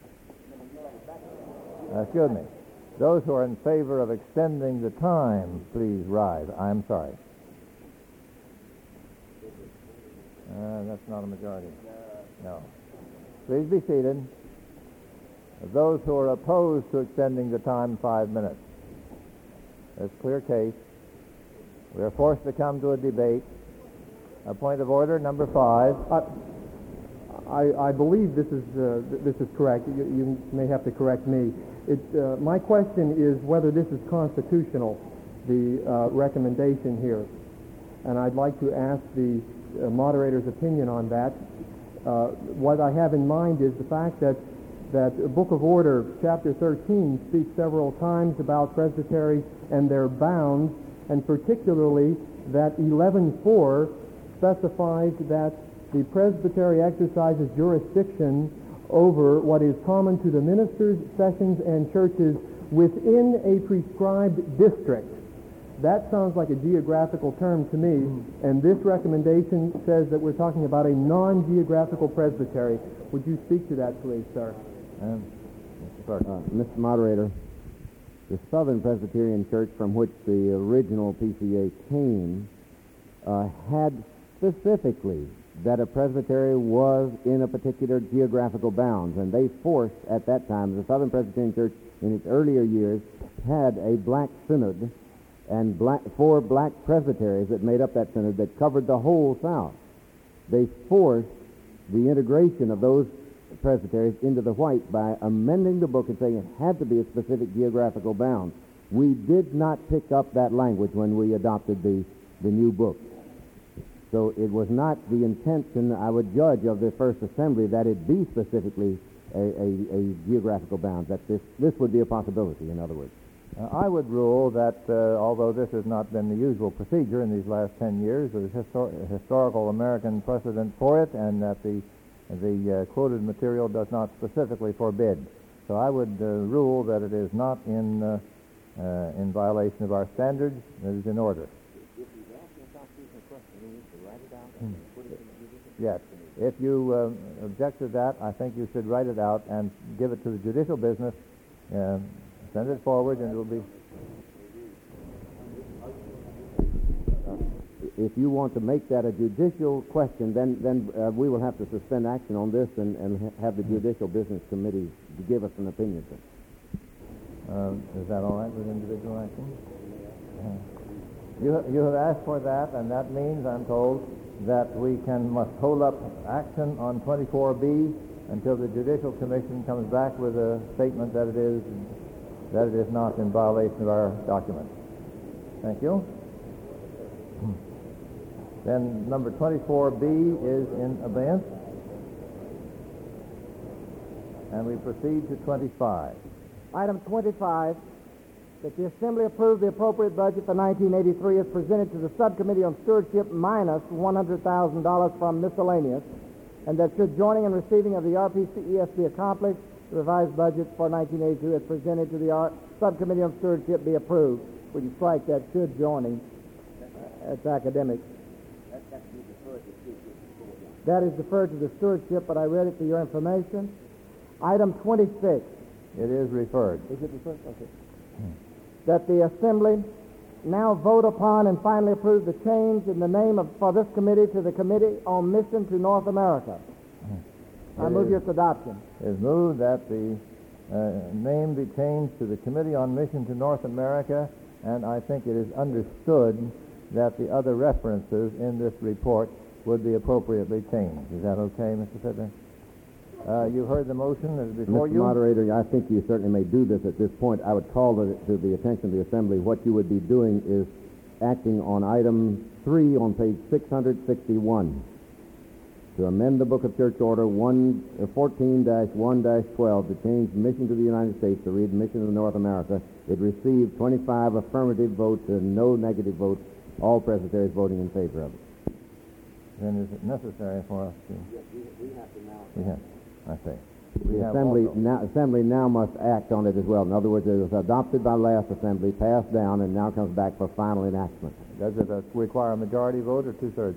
Excuse me. Those who are in favor of extending the time, please rise. I'm sorry. That's not a majority. No. Please be seated. Those who are opposed to extending the time 5 minutes. That's a clear case. We are forced to come to a debate. A point of order, number 5. I believe this is correct. You may have to correct me. My question is whether this is constitutional, the recommendation here. And I'd like to ask the moderator's opinion on that. What I have in mind is the fact that Book of Order, chapter 13, speaks several times about presbyteries and their bounds, and particularly that 11:4 specifies that the presbytery exercises jurisdiction over what is common to the ministers, sessions, and churches within a prescribed district. That sounds like a geographical term to me, and this recommendation says that we're talking about a non-geographical presbytery. Would you speak to that, please, sir? Mr. Moderator, the Southern Presbyterian Church, from which the original PCA came, had specifically that a presbytery was in a particular geographical bounds, and they forced, at that time, the Southern Presbyterian Church in its earlier years had a black synod and 4 black presbyteries that made up that synod that covered the whole South. They forced the integration of those presbyteries into the white by amending the book and saying it had to be a specific geographical bound. We did not pick up that language when we adopted the new book. So it was not the intention, I would judge, of the First Assembly that it be specifically a geographical bound, that this would be a possibility, in other words. I would rule that although this has not been the usual procedure in these last 10 years, there's historical American precedent for it, and that the quoted material does not specifically forbid. So I would rule that it is not in violation of our standards. It is in order. Yes. If you object to that, I think you should write it out and give it to the judicial business. Send it forward, and it will be. If you want to make that a judicial question, then we will have to suspend action on this and have the Judicial Business Committee give us an opinion. Is that all right with individual action? You have asked for that, and that means, I'm told, that we must hold up action on 24B until the Judicial Commission comes back with a statement that it is not in violation of our document. Thank you. Then number 24B is in abeyance. And we proceed to 25. Item 25, that the Assembly approve the appropriate budget for 1983 as presented to the Subcommittee on Stewardship minus $100,000 from miscellaneous, and that should joining and receiving of the RPCES be accomplished, the revised budget for 1982 as presented to the Subcommittee on Stewardship be approved. Would you strike that should joining? It's academic. That is deferred to the stewardship, but I read it for your information. Item 26. It is referred. Is it referred? Okay. That the Assembly now vote upon and finally approve the change in the name for this committee to the Committee on Mission to North America. I move its adoption. It is moved that the name be changed to the Committee on Mission to North America, and I think it is understood that the other references in this report would be appropriately changed. Is that okay, Mr. Fittler? You heard the motion that is before Mr. you. Moderator, I think you certainly may do this at this point. I would call to the attention of the Assembly what you would be doing is acting on item 3 on page 661 to amend the Book of Church Order 14-1-12 to change mission to the United States to read mission to North America. It received 25 affirmative votes and no negative votes, all presbyteries voting in favor of it. then is it necessary for us to? Yes, we have to now. We have. I see. The assembly now must act on it as well. In other words, it was adopted by last assembly, passed down, and now comes back for final enactment. Does it require a majority vote or two-thirds?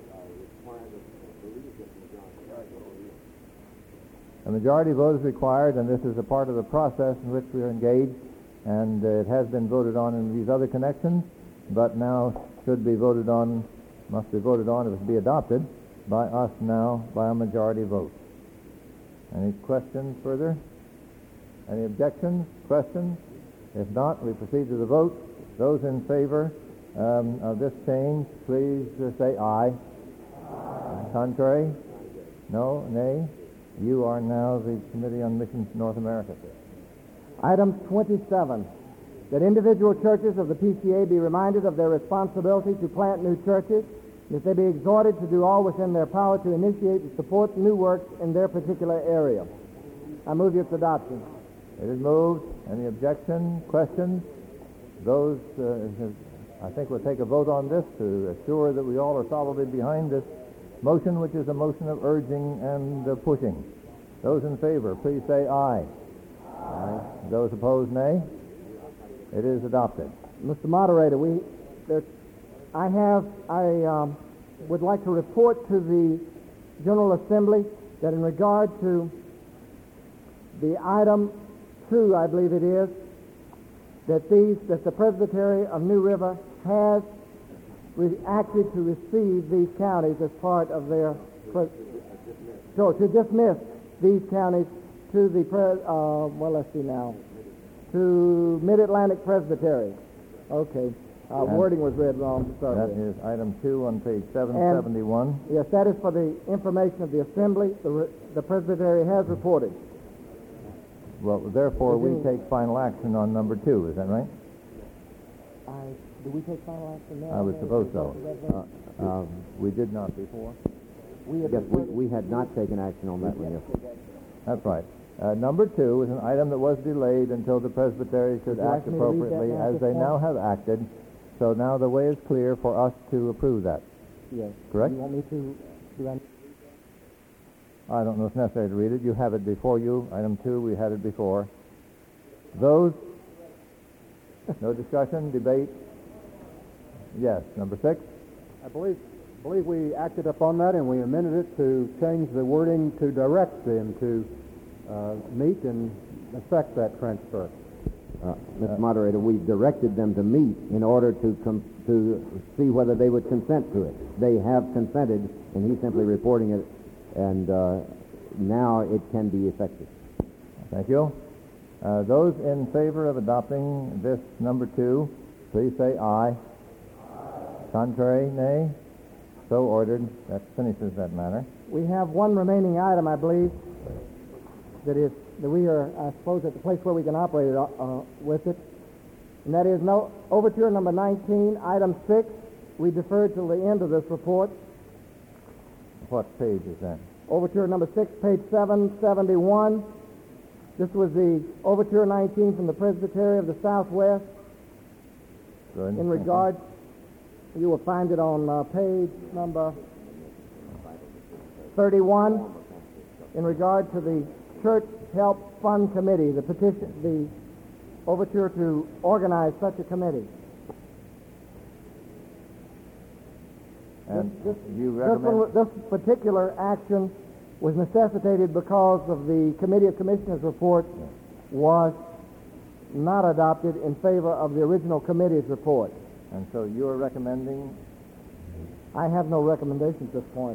A majority vote is required, and this is a part of the process in which we are engaged, and it has been voted on in these other connections, but now should be voted on, must be voted on if it be adopted by us now by a majority vote. Any questions further? Any objections? Questions? If not, we proceed to the vote. Those in favor of this change, please say aye. Aye. Contrary? No? Nay? You are now the Committee on Missions North America. Item 27, that individual churches of the PCA be reminded of their responsibility to plant new churches, and that they be exhorted to do all within their power to initiate and support new works in their particular area. I move its adoption. It is moved. Any objection? Questions? Those, I think we'll take a vote on this to assure that we all are solidly behind this motion, which is a motion of urging and pushing. Those in favor, please say aye. Aye. Those opposed, nay. It is adopted. Mr. Moderator, I would like to report to the General Assembly that in regard to the item 2, I believe it is, that the Presbytery of New River has acted to receive these counties as part of their to dismiss these counties to the to Mid-Atlantic Presbytery. Okay, wording was read wrong. Sorry. That is item 2 on page 771. Yes, that is for the information of the Assembly. The Presbytery has reported. Well, therefore, we take final action on number 2. Is that right? Do we take final action now? I would suppose so. We did not before. We had not taken action on that one yet. That's right. Number 2 is an item that was delayed until the Presbytery should act appropriately, as they now have acted. So now the way is clear for us to approve that. Yes. Correct? You want me to do that? I don't know if it's necessary to read it. You have it before you. Item 2, we had it before. Those? No discussion, debate? Yes. Number 6? I believe we acted upon that, and we amended it to change the wording to direct them to meet and effect that transfer. Mr. Moderator, we directed them to meet in order to see whether they would consent to it. They have consented, and he's simply reporting it, and now it can be effective. Thank you. Those in favor of adopting this number 2, please say aye. Contrary, nay. So ordered. That finishes that matter. We have one remaining item, I believe, that we are, I suppose, at the place where we can operate with it, and that is overture number 19, item 6. We deferred till the end of this report. What page is that? Overture number 6, page 771. This was the overture 19 from the Presbytery of the Southwest. Good. In regard, you will find it on page number 31. In regard to the Church Help Fund Committee, the petition, the overture to organize such a committee. And you recommend? This particular action was necessitated because of the Committee of Commissioners report was not adopted in favor of the original committee's report. And so you're recommending? I have no recommendation at this point.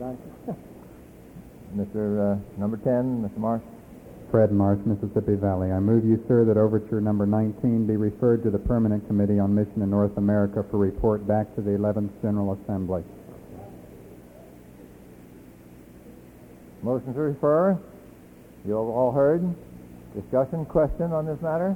Mr. number 10, Mr. Marsh. Fred Marsh, Mississippi Valley. I move you, sir, that overture number 19 be referred to the Permanent Committee on Mission in North America for report back to the 11th General Assembly. Motion to refer. You have all heard. Discussion, question on this matter?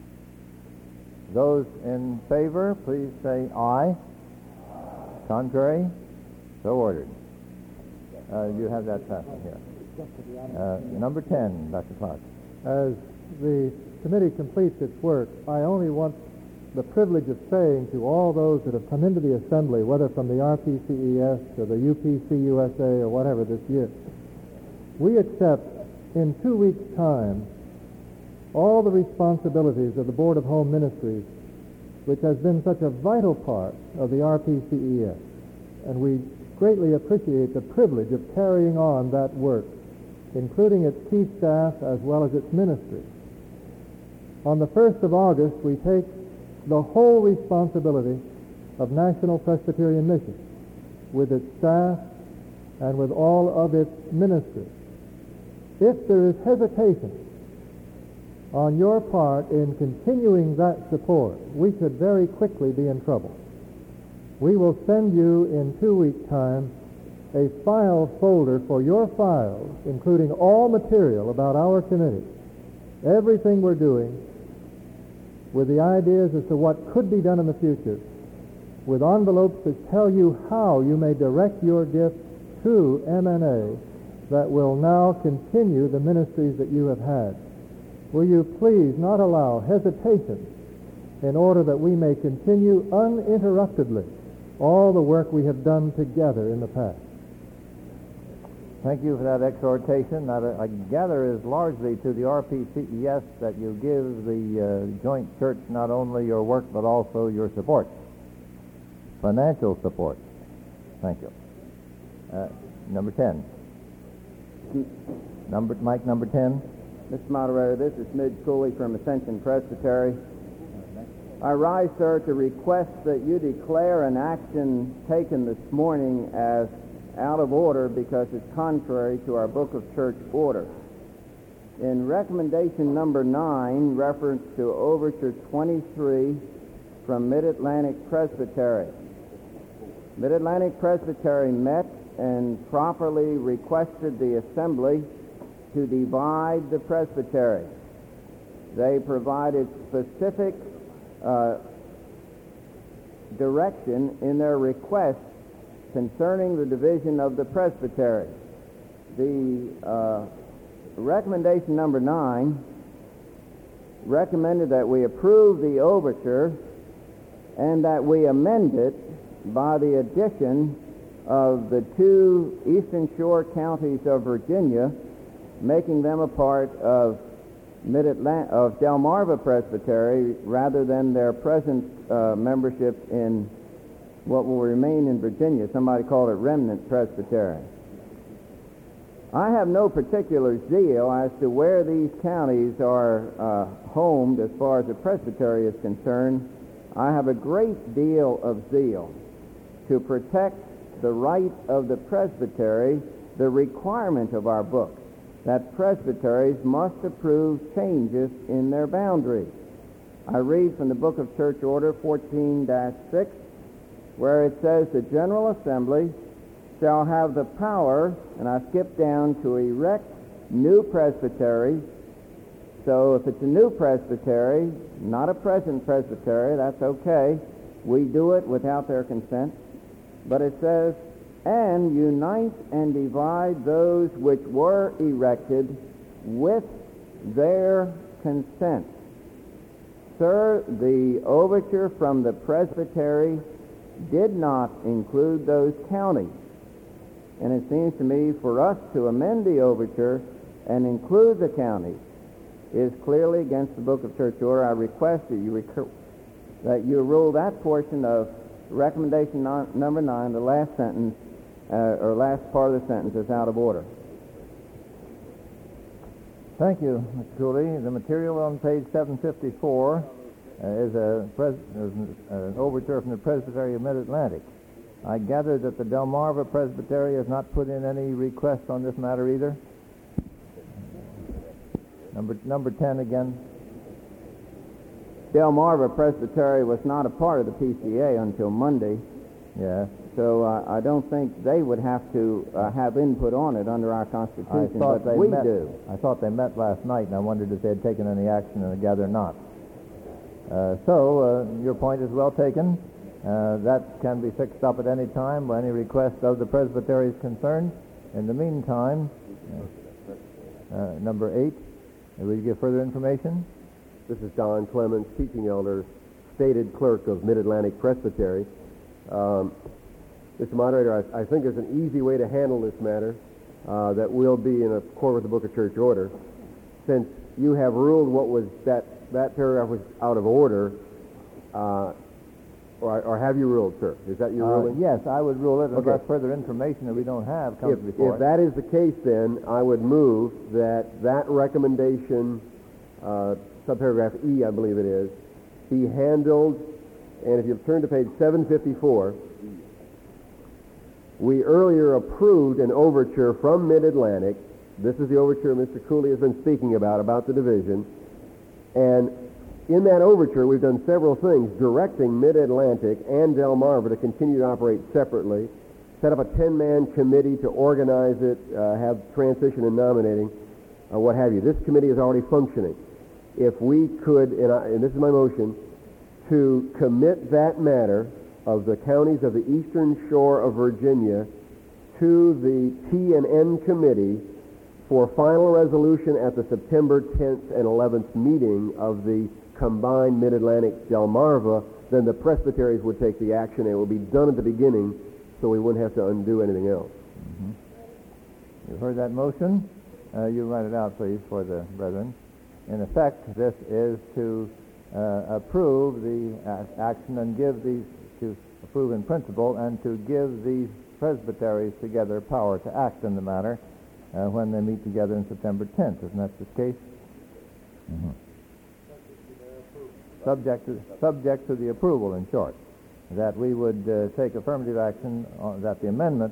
Those in favor, please say aye. Contrary? So ordered. You have that passing here. Number 10, Dr. Clark. As the committee completes its work, I only want the privilege of saying to all those that have come into the assembly, whether from the RPCES or the UPC-USA or whatever this year, we accept in 2 weeks' time all the responsibilities of the Board of Home Ministries, which has been such a vital part of the RPCES. And we greatly appreciate the privilege of carrying on that work, including its key staff as well as its ministry. On the 1st of August, we take the whole responsibility of National Presbyterian Mission with its staff and with all of its ministry. If there is hesitation on your part in continuing that support, we could very quickly be in trouble. We will send you in 2 weeks' time a file folder for your files, including all material about our committee, everything we're doing, with the ideas as to what could be done in the future, with envelopes that tell you how you may direct your gifts to MNA that will now continue the ministries that you have had. Will you please not allow hesitation in order that we may continue uninterruptedly all the work we have done together in the past? Thank you for that exhortation. That I gather is largely to the RPCES that you give the joint church not only your work but also your support, financial support. Thank you. Number 10. Mike, number 10. Mr. Moderator, this is Midge Cooley from Ascension Presbytery. I rise, sir, to request that you declare an action taken this morning as out of order because it's contrary to our Book of Church Order. In recommendation number 9, reference to Overture 23 from Mid-Atlantic Presbytery. Mid-Atlantic Presbytery met and properly requested the Assembly to divide the presbytery. They provided specific direction in their request concerning the division of the presbytery. The recommendation number 9 recommended that we approve the overture and that we amend it by the addition of the 2 Eastern Shore counties of Virginia, making them a part of Delmarva Presbytery rather than their present membership in what will remain in Virginia. Somebody called it Remnant Presbytery. I have no particular zeal as to where these counties are homed as far as the presbytery is concerned. I have a great deal of zeal to protect the right of the presbytery, the requirement of our book, that presbyteries must approve changes in their boundaries. I read from the Book of Church Order 14-6, where it says the General Assembly shall have the power, and I skip down to erect new presbyteries. So if it's a new presbytery, not a present presbytery, that's okay. We do it without their consent. But it says, and unite and divide those which were erected with their consent. Sir, the overture from the presbytery did not include those counties. And it seems to me for us to amend the overture and include the counties is clearly against the Book of Church Order. I request that you rule that portion of recommendation number 9, the last sentence, or last part of the sentence, is out of order. Thank you, Mr. Cooley. The material on page 754 is an overture from the Presbytery of Mid-Atlantic. I gather that the Delmarva Presbytery has not put in any requests on this matter either. Number 10 again. Delmarva Presbytery was not a part of the PCA until Monday. Yes. So I don't think they would have to have input on it under our Constitution, but we do. I thought they met last night, and I wondered if they had taken any action, and I gather not. So your point is well taken. That can be fixed up at any time by any request of the presbyteries concerned. In the meantime, number 8, will you give further information? This is Don Clemens, teaching elder stated clerk of Mid-Atlantic Presbytery. Mr. Moderator, I think there's an easy way to handle this matter that will be in accord with the Book of Church Order. Since you have ruled what was that paragraph was out of order, or have you ruled, sir? Is that your ruling? Yes, I would rule it unless Okay. further information that we don't have comes before If us. that is the case, then I would move that recommendation, subparagraph E, I believe it is, be handled. And if you turn to page 754, we earlier approved an overture from Mid-Atlantic. This is the overture Mr. Cooley has been speaking about the division. And in that overture, we've done several things, directing Mid-Atlantic and Delmarva to continue to operate separately, set up a 10-man committee to organize it, have transition and nominating, what have you. This committee is already functioning. If we could, and this is my motion, to commit that matter of the counties of the eastern shore of Virginia to the T&N committee for final resolution at the September 10th and 11th meeting of the combined Mid-Atlantic Delmarva, then the presbyteries would take the action. It would be done at the beginning, so we wouldn't have to undo anything else. Mm-hmm. You've heard that motion. You write it out, please, for the brethren. In effect, this is to approve the action and give these, to approve in principle, and to give these presbyteries together power to act in the matter when they meet together on September 10th. Isn't that the case? Mm-hmm. Subject to the approval, in short, that we would take affirmative action on, that the amendment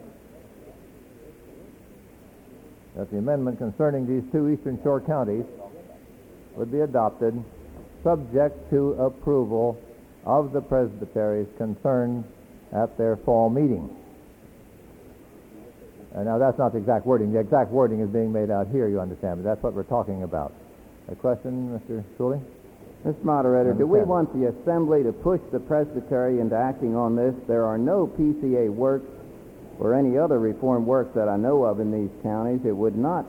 concerning these two eastern shore counties would be adopted, subject to approval of the presbyteries concerned at their fall meeting. Now, that's not the exact wording. The exact wording is being made out here, you understand, but that's what we're talking about. A question, Mr. Cooley? Mr. Moderator, do we want the Assembly to push the Presbytery into acting on this? There are no PCA works or any other reform works that I know of in these counties. It would not,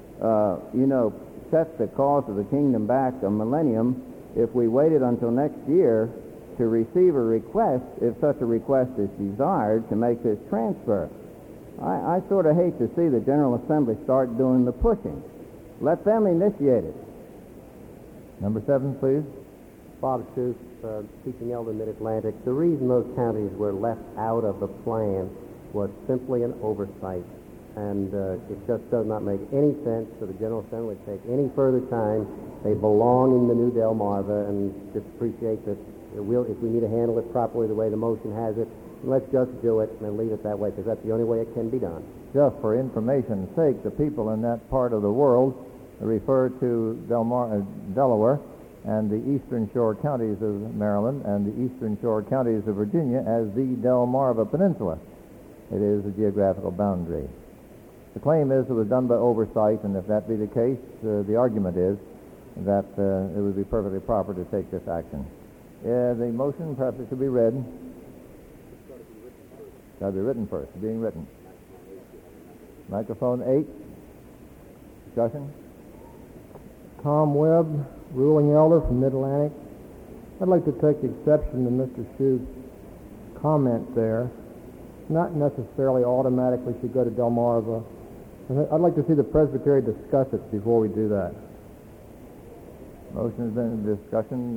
set the cause of the kingdom back a millennium if we waited until next year to receive a request, if such a request is desired, to make this transfer. I sort of hate to see the General Assembly start doing the pushing. Let them initiate it. Number 7, please. Bob Schuss, teaching elder Mid-Atlantic. The reason those counties were left out of the plan was simply an oversight, and it just does not make any sense for the General Assembly to take any further time. They belong in the new Delmarva, and just appreciate that if we need to handle it properly the way the motion has it, let's just do it and leave it that way, because that's the only way it can be done. Just for information's sake, the people in that part of the world refer to Delaware and the eastern shore counties of Maryland and the eastern shore counties of Virginia as the Delmarva Peninsula. It is a geographical boundary. The claim is it was done by oversight, and if that be the case, the argument is that it would be perfectly proper to take this action. The motion, perhaps it should be read. It's got to be written first. It's being written. Microphone 8. Discussion. Tom Webb, ruling elder from Mid-Atlantic. I'd like to take exception to Mr. Shue's comment there. Not necessarily automatically should go to Delmarva. I'd like to see the Presbytery discuss it before we do that. Motion has been in discussion.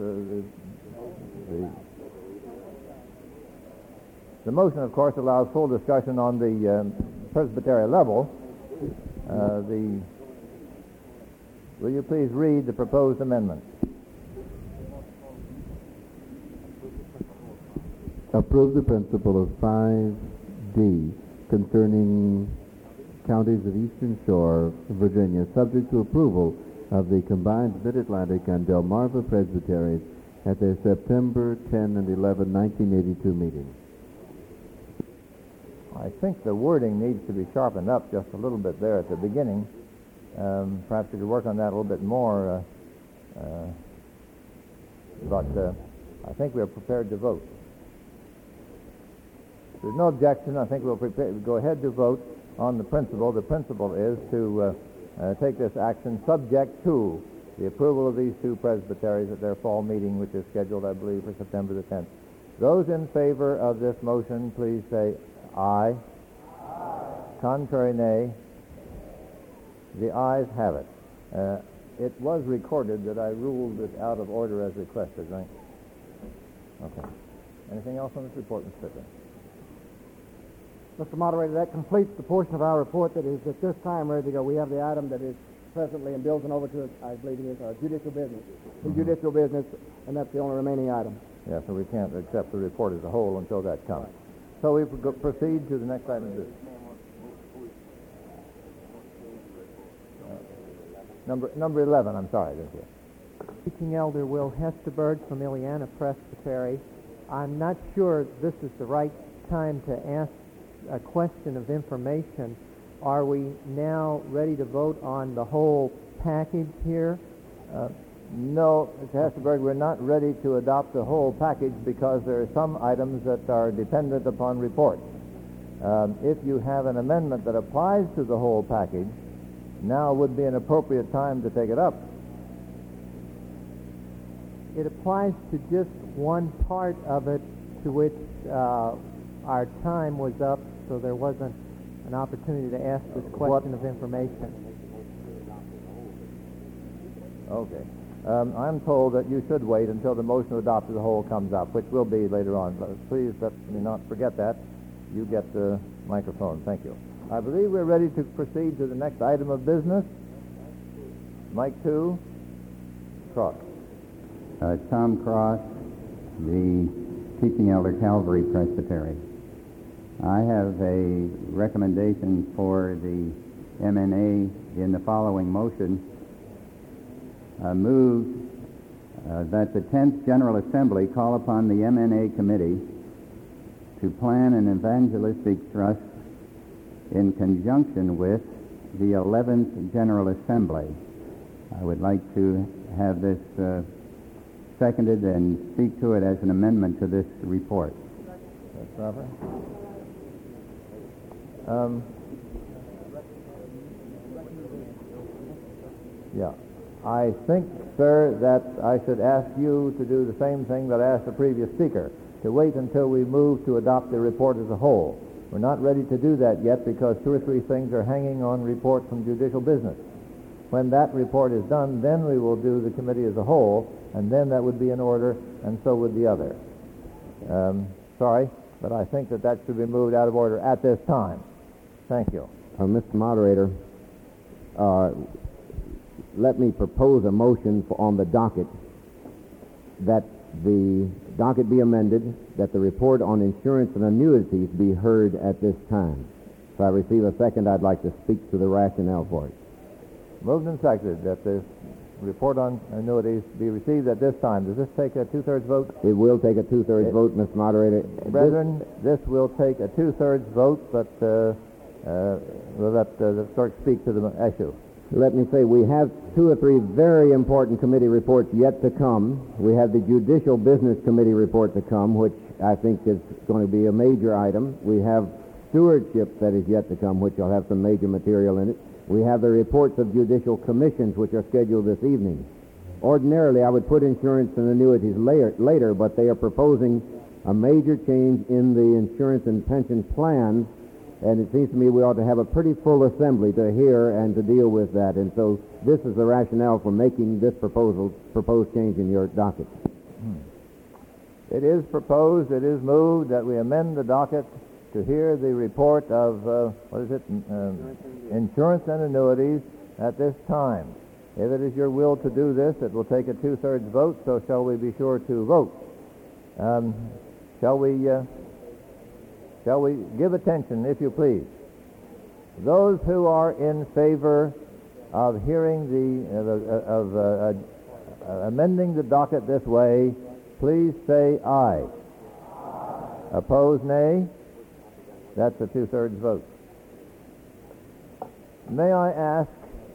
The motion, of course, allows full discussion on the Presbytery level. Will you please read the proposed amendment? Approve the principle of 5D concerning counties of Eastern Shore, Virginia, subject to approval of the combined Mid-Atlantic and Delmarva Presbyteries at their September 10 and 11, 1982 meetings. I think the wording needs to be sharpened up just a little bit there at the beginning. Perhaps we could work on that a little bit more, but I think we are prepared to vote. If there's no objection, I think we'll go ahead to vote on the principle. The principle is to take this action subject to the approval of these two presbyteries at their fall meeting, which is scheduled, I believe, for September the 10th. Those in favor of this motion, please say aye. Aye. Contrary, nay. The ayes have it. It was recorded that I ruled it out of order as requested, right? Okay. Anything else on this report, Mr. Pittman? Mr. Moderator, that completes the portion of our report that is at this time ready to go. We have the item that is presently in bills and over to, I believe it is, our judicial business. The judicial business, and that's the only remaining item. Yeah, so we can't accept the report as a whole until that comes. So we proceed to the next item of business. Number 11, I'm sorry, didn't you? Teaching Elder Will Hesterberg from Ileana Presbytery. I'm not sure this is the right time to ask a question of information. Are we now ready to vote on the whole package here? No, Mr. Hesterberg, we're not ready to adopt the whole package because there are some items that are dependent upon report. If you have an amendment that applies to the whole package, now would be an appropriate time to take it up. It applies to just one part of it to which our time was up, so there wasn't an opportunity to ask this question of information. Okay. I'm told that you should wait until the motion to adopt the whole comes up, which will be later on. But please let me not forget that. You get the microphone. Thank you. I believe we're ready to proceed to the next item of business. Mike 2, Cross. Tom Cross, the Teaching Elder Calvary Presbytery. I have a recommendation for the MNA in the following motion. Move that the 10th General Assembly call upon the MNA Committee to plan an evangelistic thrust in conjunction with the 11th General Assembly. I would like to have this seconded and speak to it as an amendment to this report. That's proper. Yeah. I think, sir, that I should ask you to do the same thing that I asked the previous speaker, to wait until we move to adopt the report as a whole. We're not ready to do that yet because 2 or 3 things are hanging on report from judicial business. When that report is done, then we will do the committee as a whole, and then that would be in order, and so would the other. Sorry, but I think that should be moved out of order at this time. Thank you. Mr. Moderator, let me propose a motion on the docket that the docket be amended, that the report on insurance and annuities be heard at this time. If I receive a second, I'd like to speak to the rationale for it. Moved and seconded that the report on annuities be received at this time. Does this take a 2/3 vote? It will take a 2/3 vote, Mr. Moderator. Brethren, this will take a 2/3 vote, but we'll let the clerk speak to the issue. Let me say, we have 2 or 3 very important committee reports yet to come. We have the Judicial Business Committee report to come, which I think is going to be a major item. We have stewardship that is yet to come, which will have some major material in it. We have the reports of judicial commissions, which are scheduled this evening. Ordinarily, I would put insurance and annuities later, but they are proposing a major change in the insurance and pension plans, and it seems to me we ought to have a pretty full assembly to hear and to deal with that. And so this is the rationale for making this proposed change in your docket. It is proposed, it is moved that we amend the docket to hear the report of, insurance and annuities at this time. If it is your will to do this, it will take a 2/3 vote, so shall we be sure to vote. Shall we give attention, if you please? Those who are in favor of hearing amending the docket this way, please say aye. Opposed, nay? That's a 2/3 vote. May I ask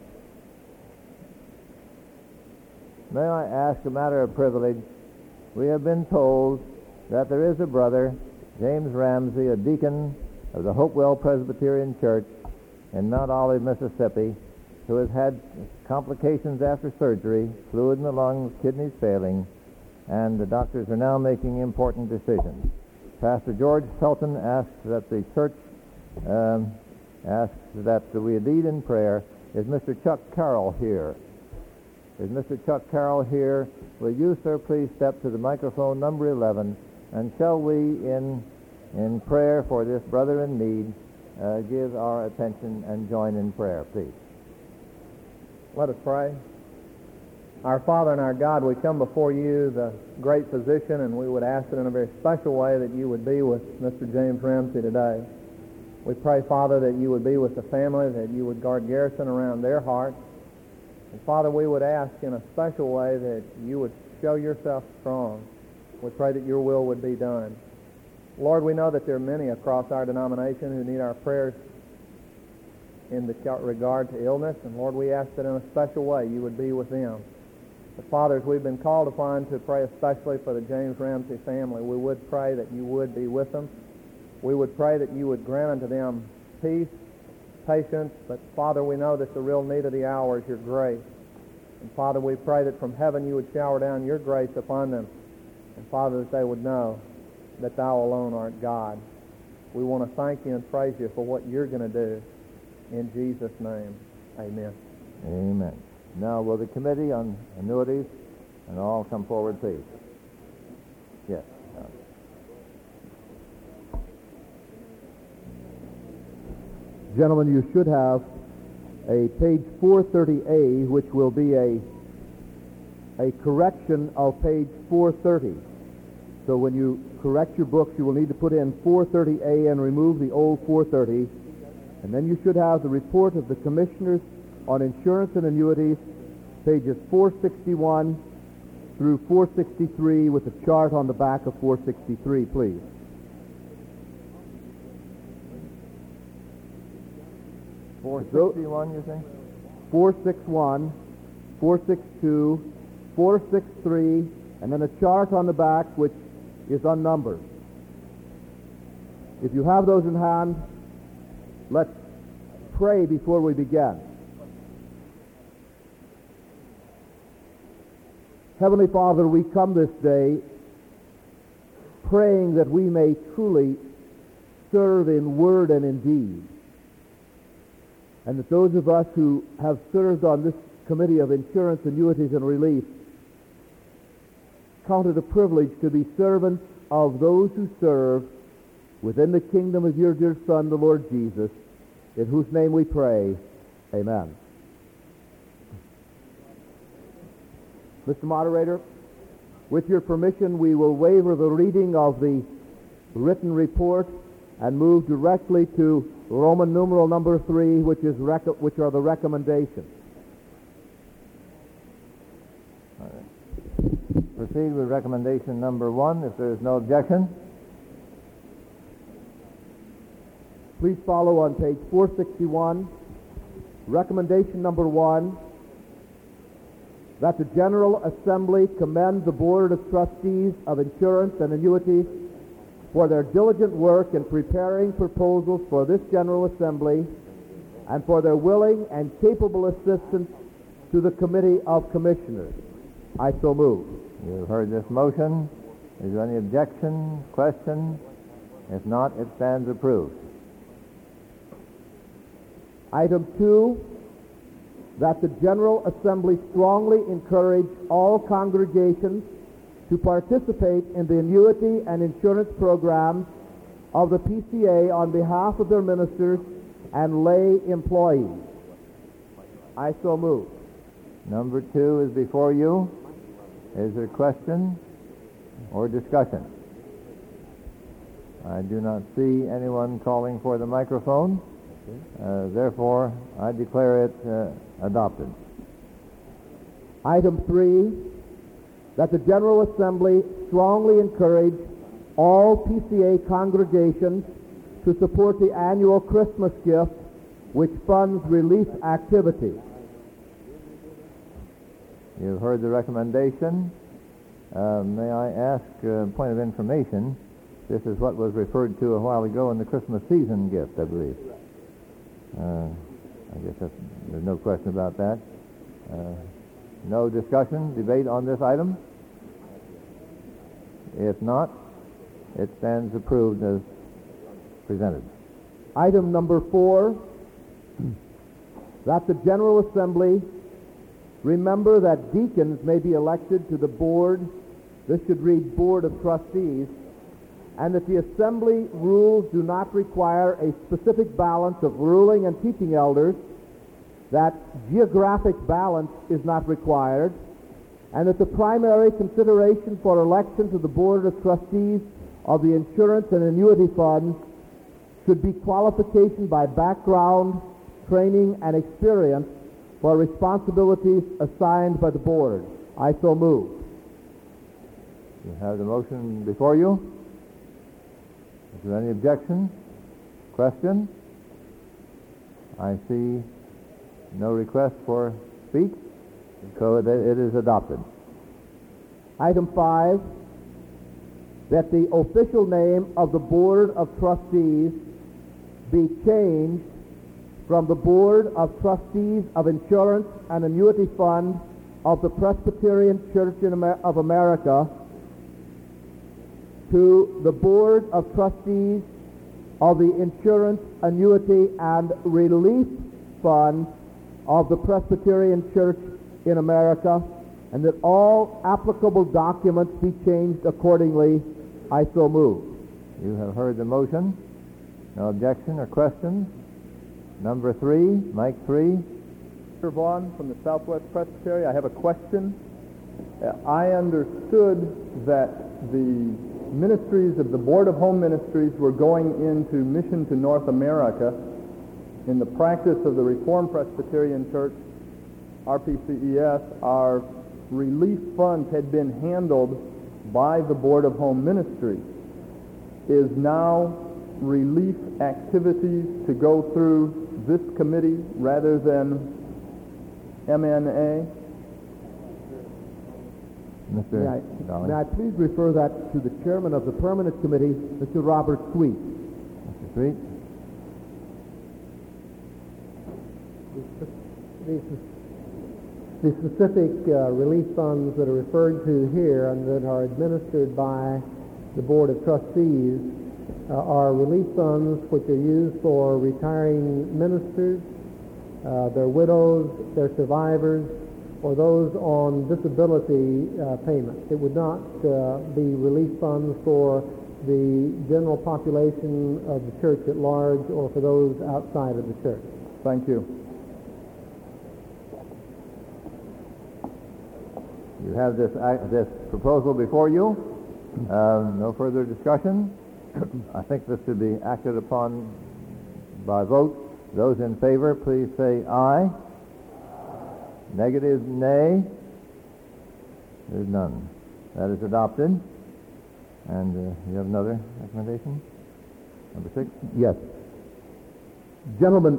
a matter of privilege? We have been told that there is a brother, James Ramsey, a deacon of the Hopewell Presbyterian Church in Mount Olive, Mississippi, who has had complications after surgery, fluid in the lungs, kidneys failing, and the doctors are now making important decisions. Pastor George Felton asks that the church asks that we lead in prayer. Is Mr. Chuck Carroll here? Is Mr. Chuck Carroll here? Will you, sir, please step to the microphone number 11, and shall we, in prayer for this brother in need, give our attention and join in prayer, please. Let us pray. Our Father and our God, we come before you, the great physician, and we would ask that in a very special way that you would be with Mr. James Ramsey today. We pray, Father, that you would be with the family, that you would guard garrison around their hearts. And Father, we would ask in a special way that you would show yourself strong. We pray that your will would be done. Lord, we know that there are many across our denomination who need our prayers in regard to illness, and Lord, we ask that in a special way you would be with them. But Father, as we've been called upon to pray especially for the James Ramsey family, we would pray that you would be with them. We would pray that you would grant unto them peace, patience, but Father, we know that the real need of the hour is your grace. And Father, we pray that from heaven you would shower down your grace upon them. And Father, that they would know that thou alone art God. We want to thank you and praise you for what you're going to do. In Jesus' name, amen. Amen. Now, will the committee on annuities and all come forward, please? Yes. Gentlemen, you should have a page 430A, which will be a correction of page 430. So when you correct your books, you will need to put in 430A and remove the old 430. And then you should have the report of the commissioners on insurance and annuities, pages 461 through 463, with a chart on the back of 463, please. $461, you think? 461, 462, 463, and then a chart on the back which is unnumbered. If you have those in hand, let's pray before we begin. Heavenly Father, we come this day praying that we may truly serve in word and in deed, and that those of us who have served on this Committee of Insurance, Annuities, and Relief count it a privilege to be servants of those who serve within the kingdom of your dear Son, the Lord Jesus, in whose name we pray. Amen. Mr. Moderator, with your permission, we will waiver the reading of the written report and move directly to Roman numeral number 3, which are the recommendations. All right. Proceed with recommendation number 1, if there is no objection. Please follow on page 461. Recommendation number 1, that the General Assembly commend the Board of Trustees of Insurance and Annuities for their diligent work in preparing proposals for this General Assembly and for their willing and capable assistance to the Committee of Commissioners. I so move. You've heard this motion. Is there any objection, question? If not, it stands approved. Item 2, that the General Assembly strongly encourage all congregations to participate in the annuity and insurance programs of the PCA on behalf of their ministers and lay employees. I so move. Number 2 is before you. Is there question or discussion? I do not see anyone calling for the microphone. Therefore, I declare it adopted. Item 3, that the General Assembly strongly encourage all PCA congregations to support the annual Christmas gift, which funds relief activities. You've heard the recommendation. May I ask a point of information? This is what was referred to a while ago in the Christmas season gift, I believe. I guess there's no question about that. No discussion, debate on this item? If not, it stands approved as presented. Item number 4, that the General Assembly remember that deacons may be elected to the board, this should read Board of Trustees, and that the Assembly rules do not require a specific balance of ruling and teaching elders, that geographic balance is not required, and that the primary consideration for election to the Board of Trustees of the insurance and annuity funds should be qualification by background, training, and experience for responsibilities assigned by the board. I so move. You have the motion before you. Is there any objection? Question? I see no request for speech, so it is adopted. Item 5, that the official name of the Board of Trustees be changed from the Board of Trustees of Insurance and Annuity Fund of the Presbyterian Church of America to the Board of Trustees of the Insurance, Annuity, and Relief Fund of the Presbyterian Church in America, and that all applicable documents be changed accordingly. I so move. You have heard the motion. No objection or questions? Number 3, Mike 3. Mr. Vaughn from the Southwest Presbytery. I have a question. I understood that the ministries of the Board of Home Ministries were going into mission to North America in the practice of the Reformed Presbyterian Church, RPCES. Our relief funds had been handled by the Board of Home Ministries. Is now relief activities to go through this committee rather than MNA? May I please refer that to the chairman of the permanent committee, Mr. Robert Sweet. Mr. Sweet. The specific relief funds that are referred to here and that are administered by the Board of Trustees are relief funds which are used for retiring ministers, their widows, their survivors, or those on disability payments. It would not be relief funds for the general population of the church at large or for those outside of the church. Thank you. You have this proposal before you. No further discussion. I think this should be acted upon by vote. Those in favor, please say aye. Negative, nay. There's none. That is adopted. And you have another recommendation? Number 6? Yes. Gentlemen,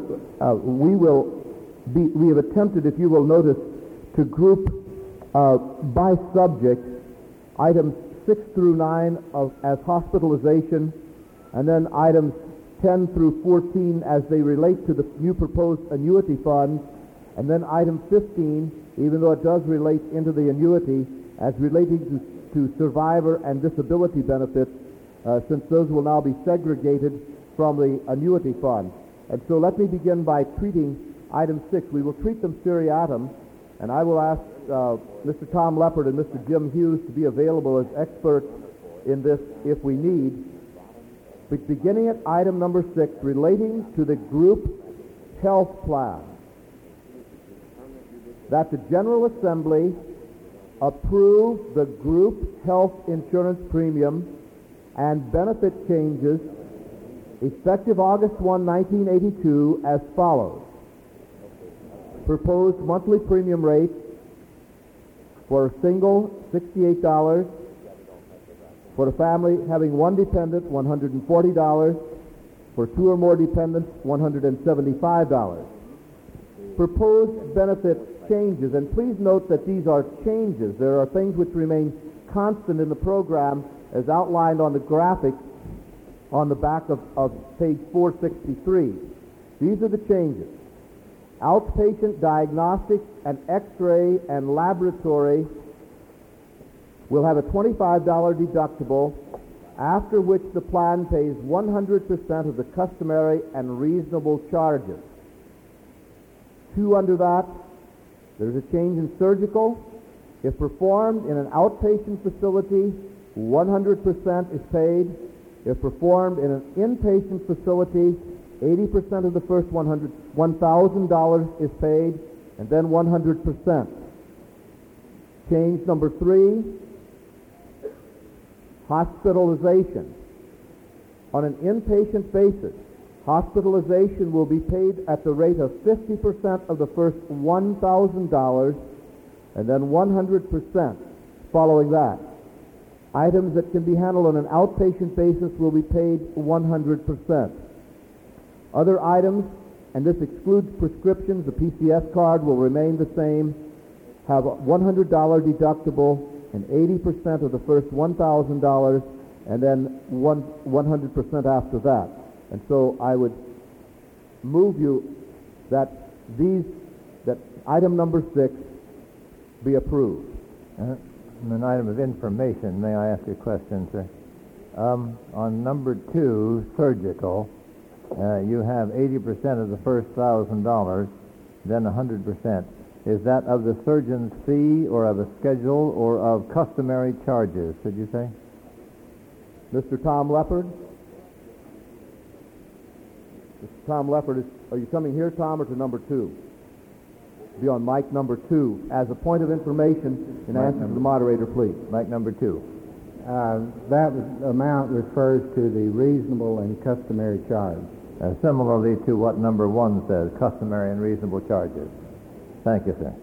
we have attempted, if you will notice, to group by subject items 6 through 9 as hospitalization, and then items 10 through 14 as they relate to the new proposed annuity fund, and then item 15, even though it does relate into the annuity, as relating to survivor and disability benefits, since those will now be segregated from the annuity fund. And so let me begin by treating item 6. We will treat them seriatim, and I will ask Mr. Tom Leopard and Mr. Jim Hughes to be available as experts in this if we need. But beginning at item number 6, relating to the group health plan, that the General Assembly approve the group health insurance premium and benefit changes effective August 1, 1982 as follows. Proposed monthly premium rate for a single, $68. For a family having one dependent, $140. For 2 or more dependents, $175. Proposed benefit changes, and please note that these are changes. There are things which remain constant in the program as outlined on the graphic on the back of page 463. These are the changes. outpatient diagnostics and x-ray and laboratory will have a $25 deductible, after which the plan pays 100% of the customary and reasonable charges. 2 under that, there's a change in surgical. If performed in an outpatient facility, 100% is paid. If performed in an inpatient facility, 80% of the first $1,000 is paid, and then 100%. Change number 3, hospitalization. On an inpatient basis, hospitalization will be paid at the rate of 50% of the first $1,000, and then 100% following that. Items that can be handled on an outpatient basis will be paid 100%. Other items, and this excludes prescriptions, the PCS card will remain the same, have a $100 deductible and 80% of the first $1,000, and then 100% after that. And so I would move you that item number 6 be approved. An item of information, may I ask a question, sir? On number 2, surgical, you have 80% of the first $1,000, then 100%. Is that of the surgeon's fee, or of a schedule, or of customary charges, should you say? Mr. Tom Leopard? Mr. Tom Leopard, are you coming here, Tom, or to number 2? Be on mic number 2. As a point of information, in answer to the moderator, please. Mic number 2. That amount refers to the reasonable and customary charge. Similarly to what number 1 says, customary and reasonable charges. Thank you, sir.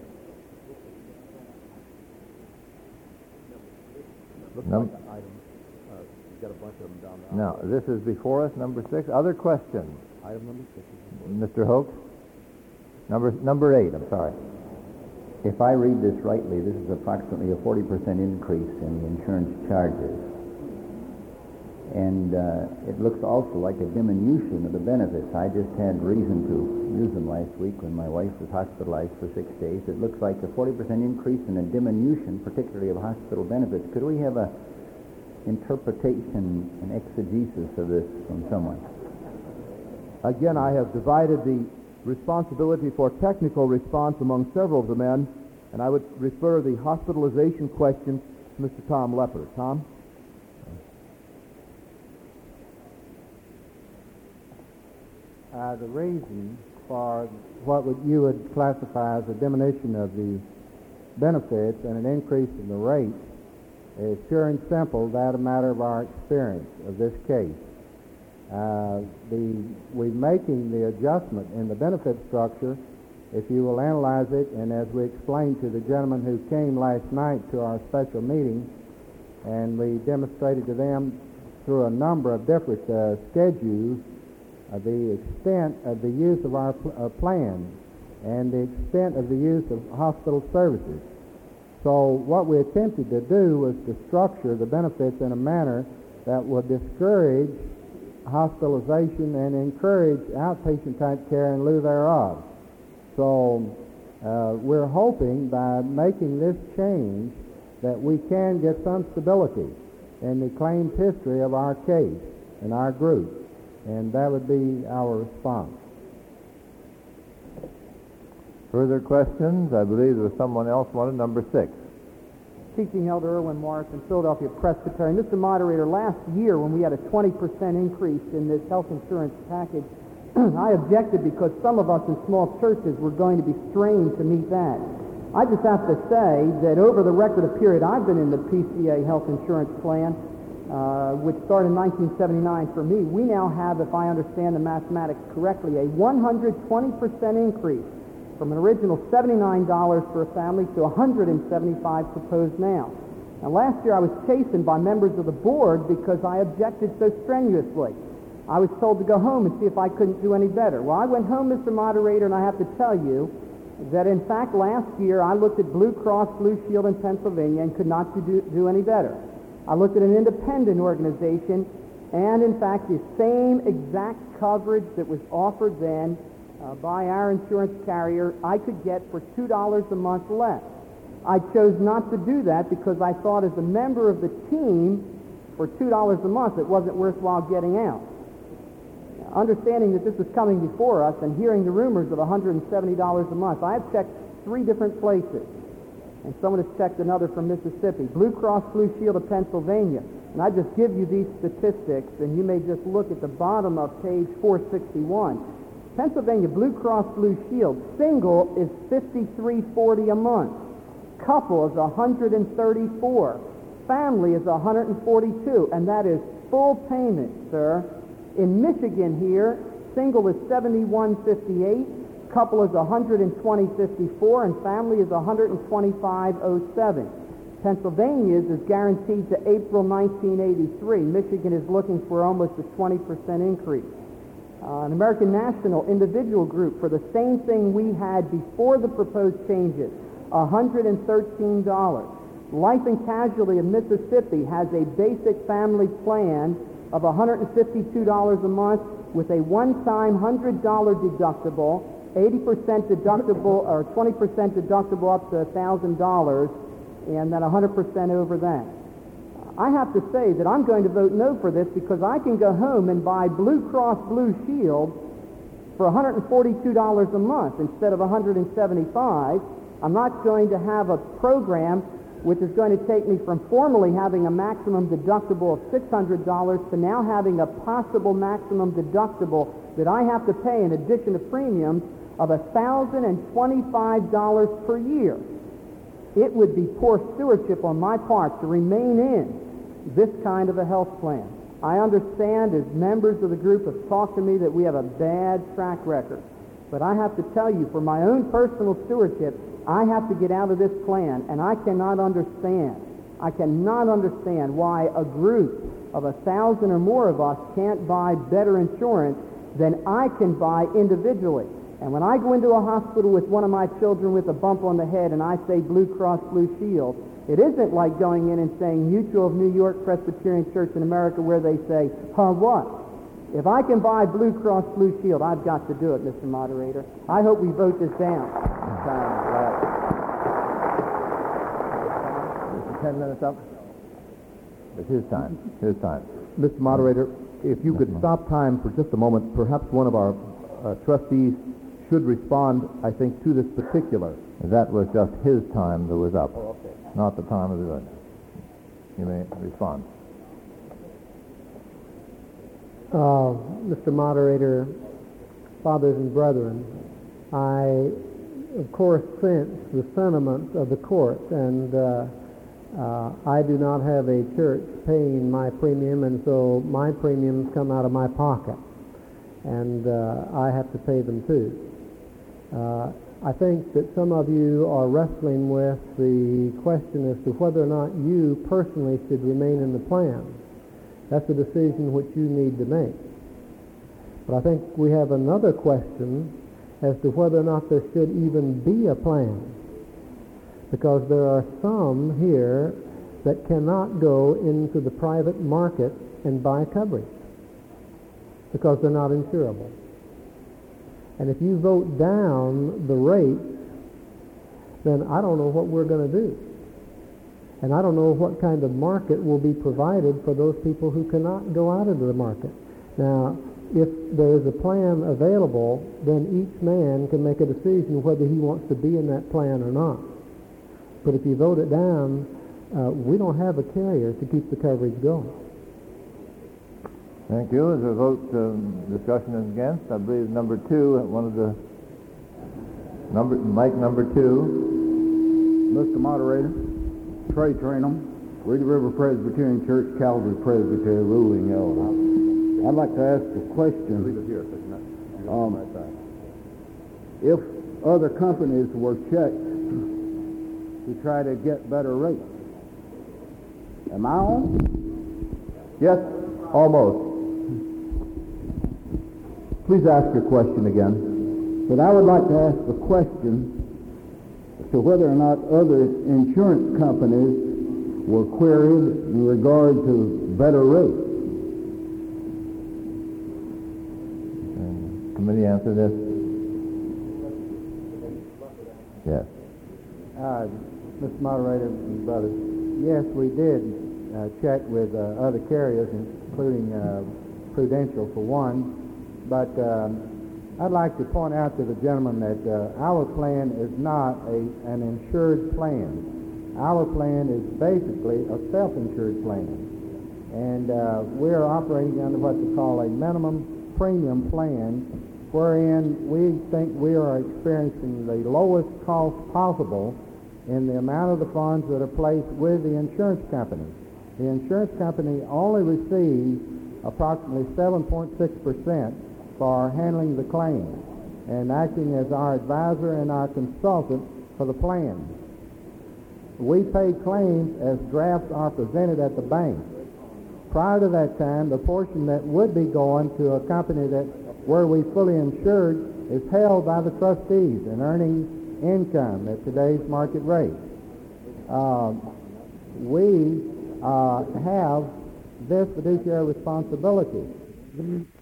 Got a bunch of them down there. Now, this is before us, number 6. Other questions? Item number 6. Mr. Hoke? Number 8, I'm sorry. If I read this rightly, this is approximately a 40% increase in the insurance charges. And it looks also like a diminution of the benefits. I just had reason to use them last week when my wife was hospitalized for 6 days. It looks like a 40% increase and a diminution, particularly of hospital benefits. Could we have a interpretation and exegesis of this from someone? Again, I have divided the responsibility for technical response among several of the men, and I would refer the hospitalization question to Mr. Tom Leopard. Tom? The reason for what you would classify as a diminution of the benefits and an increase in the rate is pure and simple that a matter of our experience of this case. We're making the adjustment in the benefit structure, if you will analyze it, and as we explained to the gentleman who came last night to our special meeting, and we demonstrated to them through a number of different schedules the extent of the use of our plan and the extent of the use of hospital services. So what we attempted to do was to structure the benefits in a manner that would discourage hospitalization and encourage outpatient type care in lieu thereof. So we're hoping by making this change that we can get some stability in the claims history of our case and our group, and that would be our response. Further questions? I believe there was someone else wanted number 6. Teaching Elder Irwin Morrison, Philadelphia Presbyterian. Mr. Moderator, last year when we had a 20% increase in this health insurance package, I objected because some of us in small churches were going to be strained to meet that. I just have to say that over the record of period I've been in the PCA health insurance plan, which started in 1979 for me, we now have, if I understand the mathematics correctly, a 120% increase from an original $79 for a family to $175 proposed now. Now, last year I was chastened by members of the board because I objected so strenuously. I was told to go home and see if I couldn't do any better. Well, I went home, Mr. Moderator, and I have to tell you that, in fact, last year I looked at Blue Cross Blue Shield in Pennsylvania and could not do any better. I looked at an independent organization, and, in fact, the same exact coverage that was offered then by our insurance carrier I could get for $2 a month less. I chose not to do that because I thought as a member of the team, for $2 a month, it wasn't worthwhile getting out. Understanding that this is coming before us and hearing the rumors of $170 a month, I have checked 3 different places. And someone has checked another from Mississippi. Blue Cross Blue Shield of Pennsylvania. And I just give you these statistics, and you may just look at the bottom of page 461. Pennsylvania Blue Cross Blue Shield, single is $53.40 a month. Couple is $134. Family is $142, and that is full payment, sir. In Michigan here, single is $71.58, couple is $120.54, and family is $125.07. Pennsylvania's is guaranteed to April 1983. Michigan is looking for almost a 20% increase. An American National individual group for the same thing we had before the proposed changes, $113. Life and Casualty of Mississippi has a basic family plan of $152 a month with a one-time $100 deductible, 80% deductible or 20% deductible up to $1,000, and then 100% over that. I have to say that I'm going to vote no for this because I can go home and buy Blue Cross Blue Shield for $142 a month instead of $175. I'm not going to have a program which is going to take me from formerly having a maximum deductible of $600 to now having a possible maximum deductible that I have to pay in addition to premiums of $1,025 per year. It would be poor stewardship on my part to remain in this kind of a health plan. I understand as members of the group have talked to me that we have a bad track record. But I have to tell you, for my own personal stewardship, I have to get out of this plan, and I cannot understand why a group of 1,000 or more of us can't buy better insurance than I can buy individually. And when I go into a hospital with one of my children with a bump on the head and I say Blue Cross Blue Shield, it isn't like going in and saying Mutual of New York Presbyterian Church in America where they say, what? If I can buy Blue Cross Blue Shield, I've got to do it, Mr. Moderator. I hope we vote this down. 10 minutes up? It's his time. Mr. Moderator, if you could stop time for just a moment, perhaps one of our trustees should respond, I think, to this particular. That was just his time that was up, not the time of the witness. You may respond. Mr. Moderator, fathers and brethren, I, of course, sense the sentiments of the court, and I do not have a church paying my premium, and so my premiums come out of my pocket, and I have to pay them too. I think that some of you are wrestling with the question as to whether or not you personally should remain in the plan. That's a decision which you need to make. But I think we have another question as to whether or not there should even be a plan. Because there are some here that cannot go into the private market and buy coverage because they're not insurable. And if you vote down the rates, then I don't know what we're going to do. And I don't know what kind of market will be provided for those people who cannot go out into the market. Now, if there is a plan available, then each man can make a decision whether he wants to be in that plan or not. But if you vote it down, we don't have a carrier to keep the coverage going. Thank you. As a vote, discussion is against. I believe number 2, mic number 2. Mr. Moderator, Trey Trainum, Reedy River Presbyterian Church, Calvary Presbytery, ruling elder. I'd like to ask a question. If other companies were checked to try to get better rates, am I on? Yes, almost. Please ask your question again. But I would like to ask the question as to whether or not other insurance companies were queried in regard to better rates. Committee answer this? Yes. Mr. Moderator and brothers, yes, we did check with other carriers, including Prudential for one, but I'd like to point out to the gentleman that our plan is not an insured plan. Our plan is basically a self-insured plan, and we're operating under what they call a minimum premium plan, wherein we think we are experiencing the lowest cost possible in the amount of the funds that are placed with the insurance company. The insurance company only receives approximately 7.6% for handling the claim and acting as our advisor and our consultant for the plan. We pay claims as drafts are presented at the bank. Prior to that time, the portion that would be going to a company that where we fully insured is held by the trustees and earning income at today's market rate. We have this fiduciary responsibility.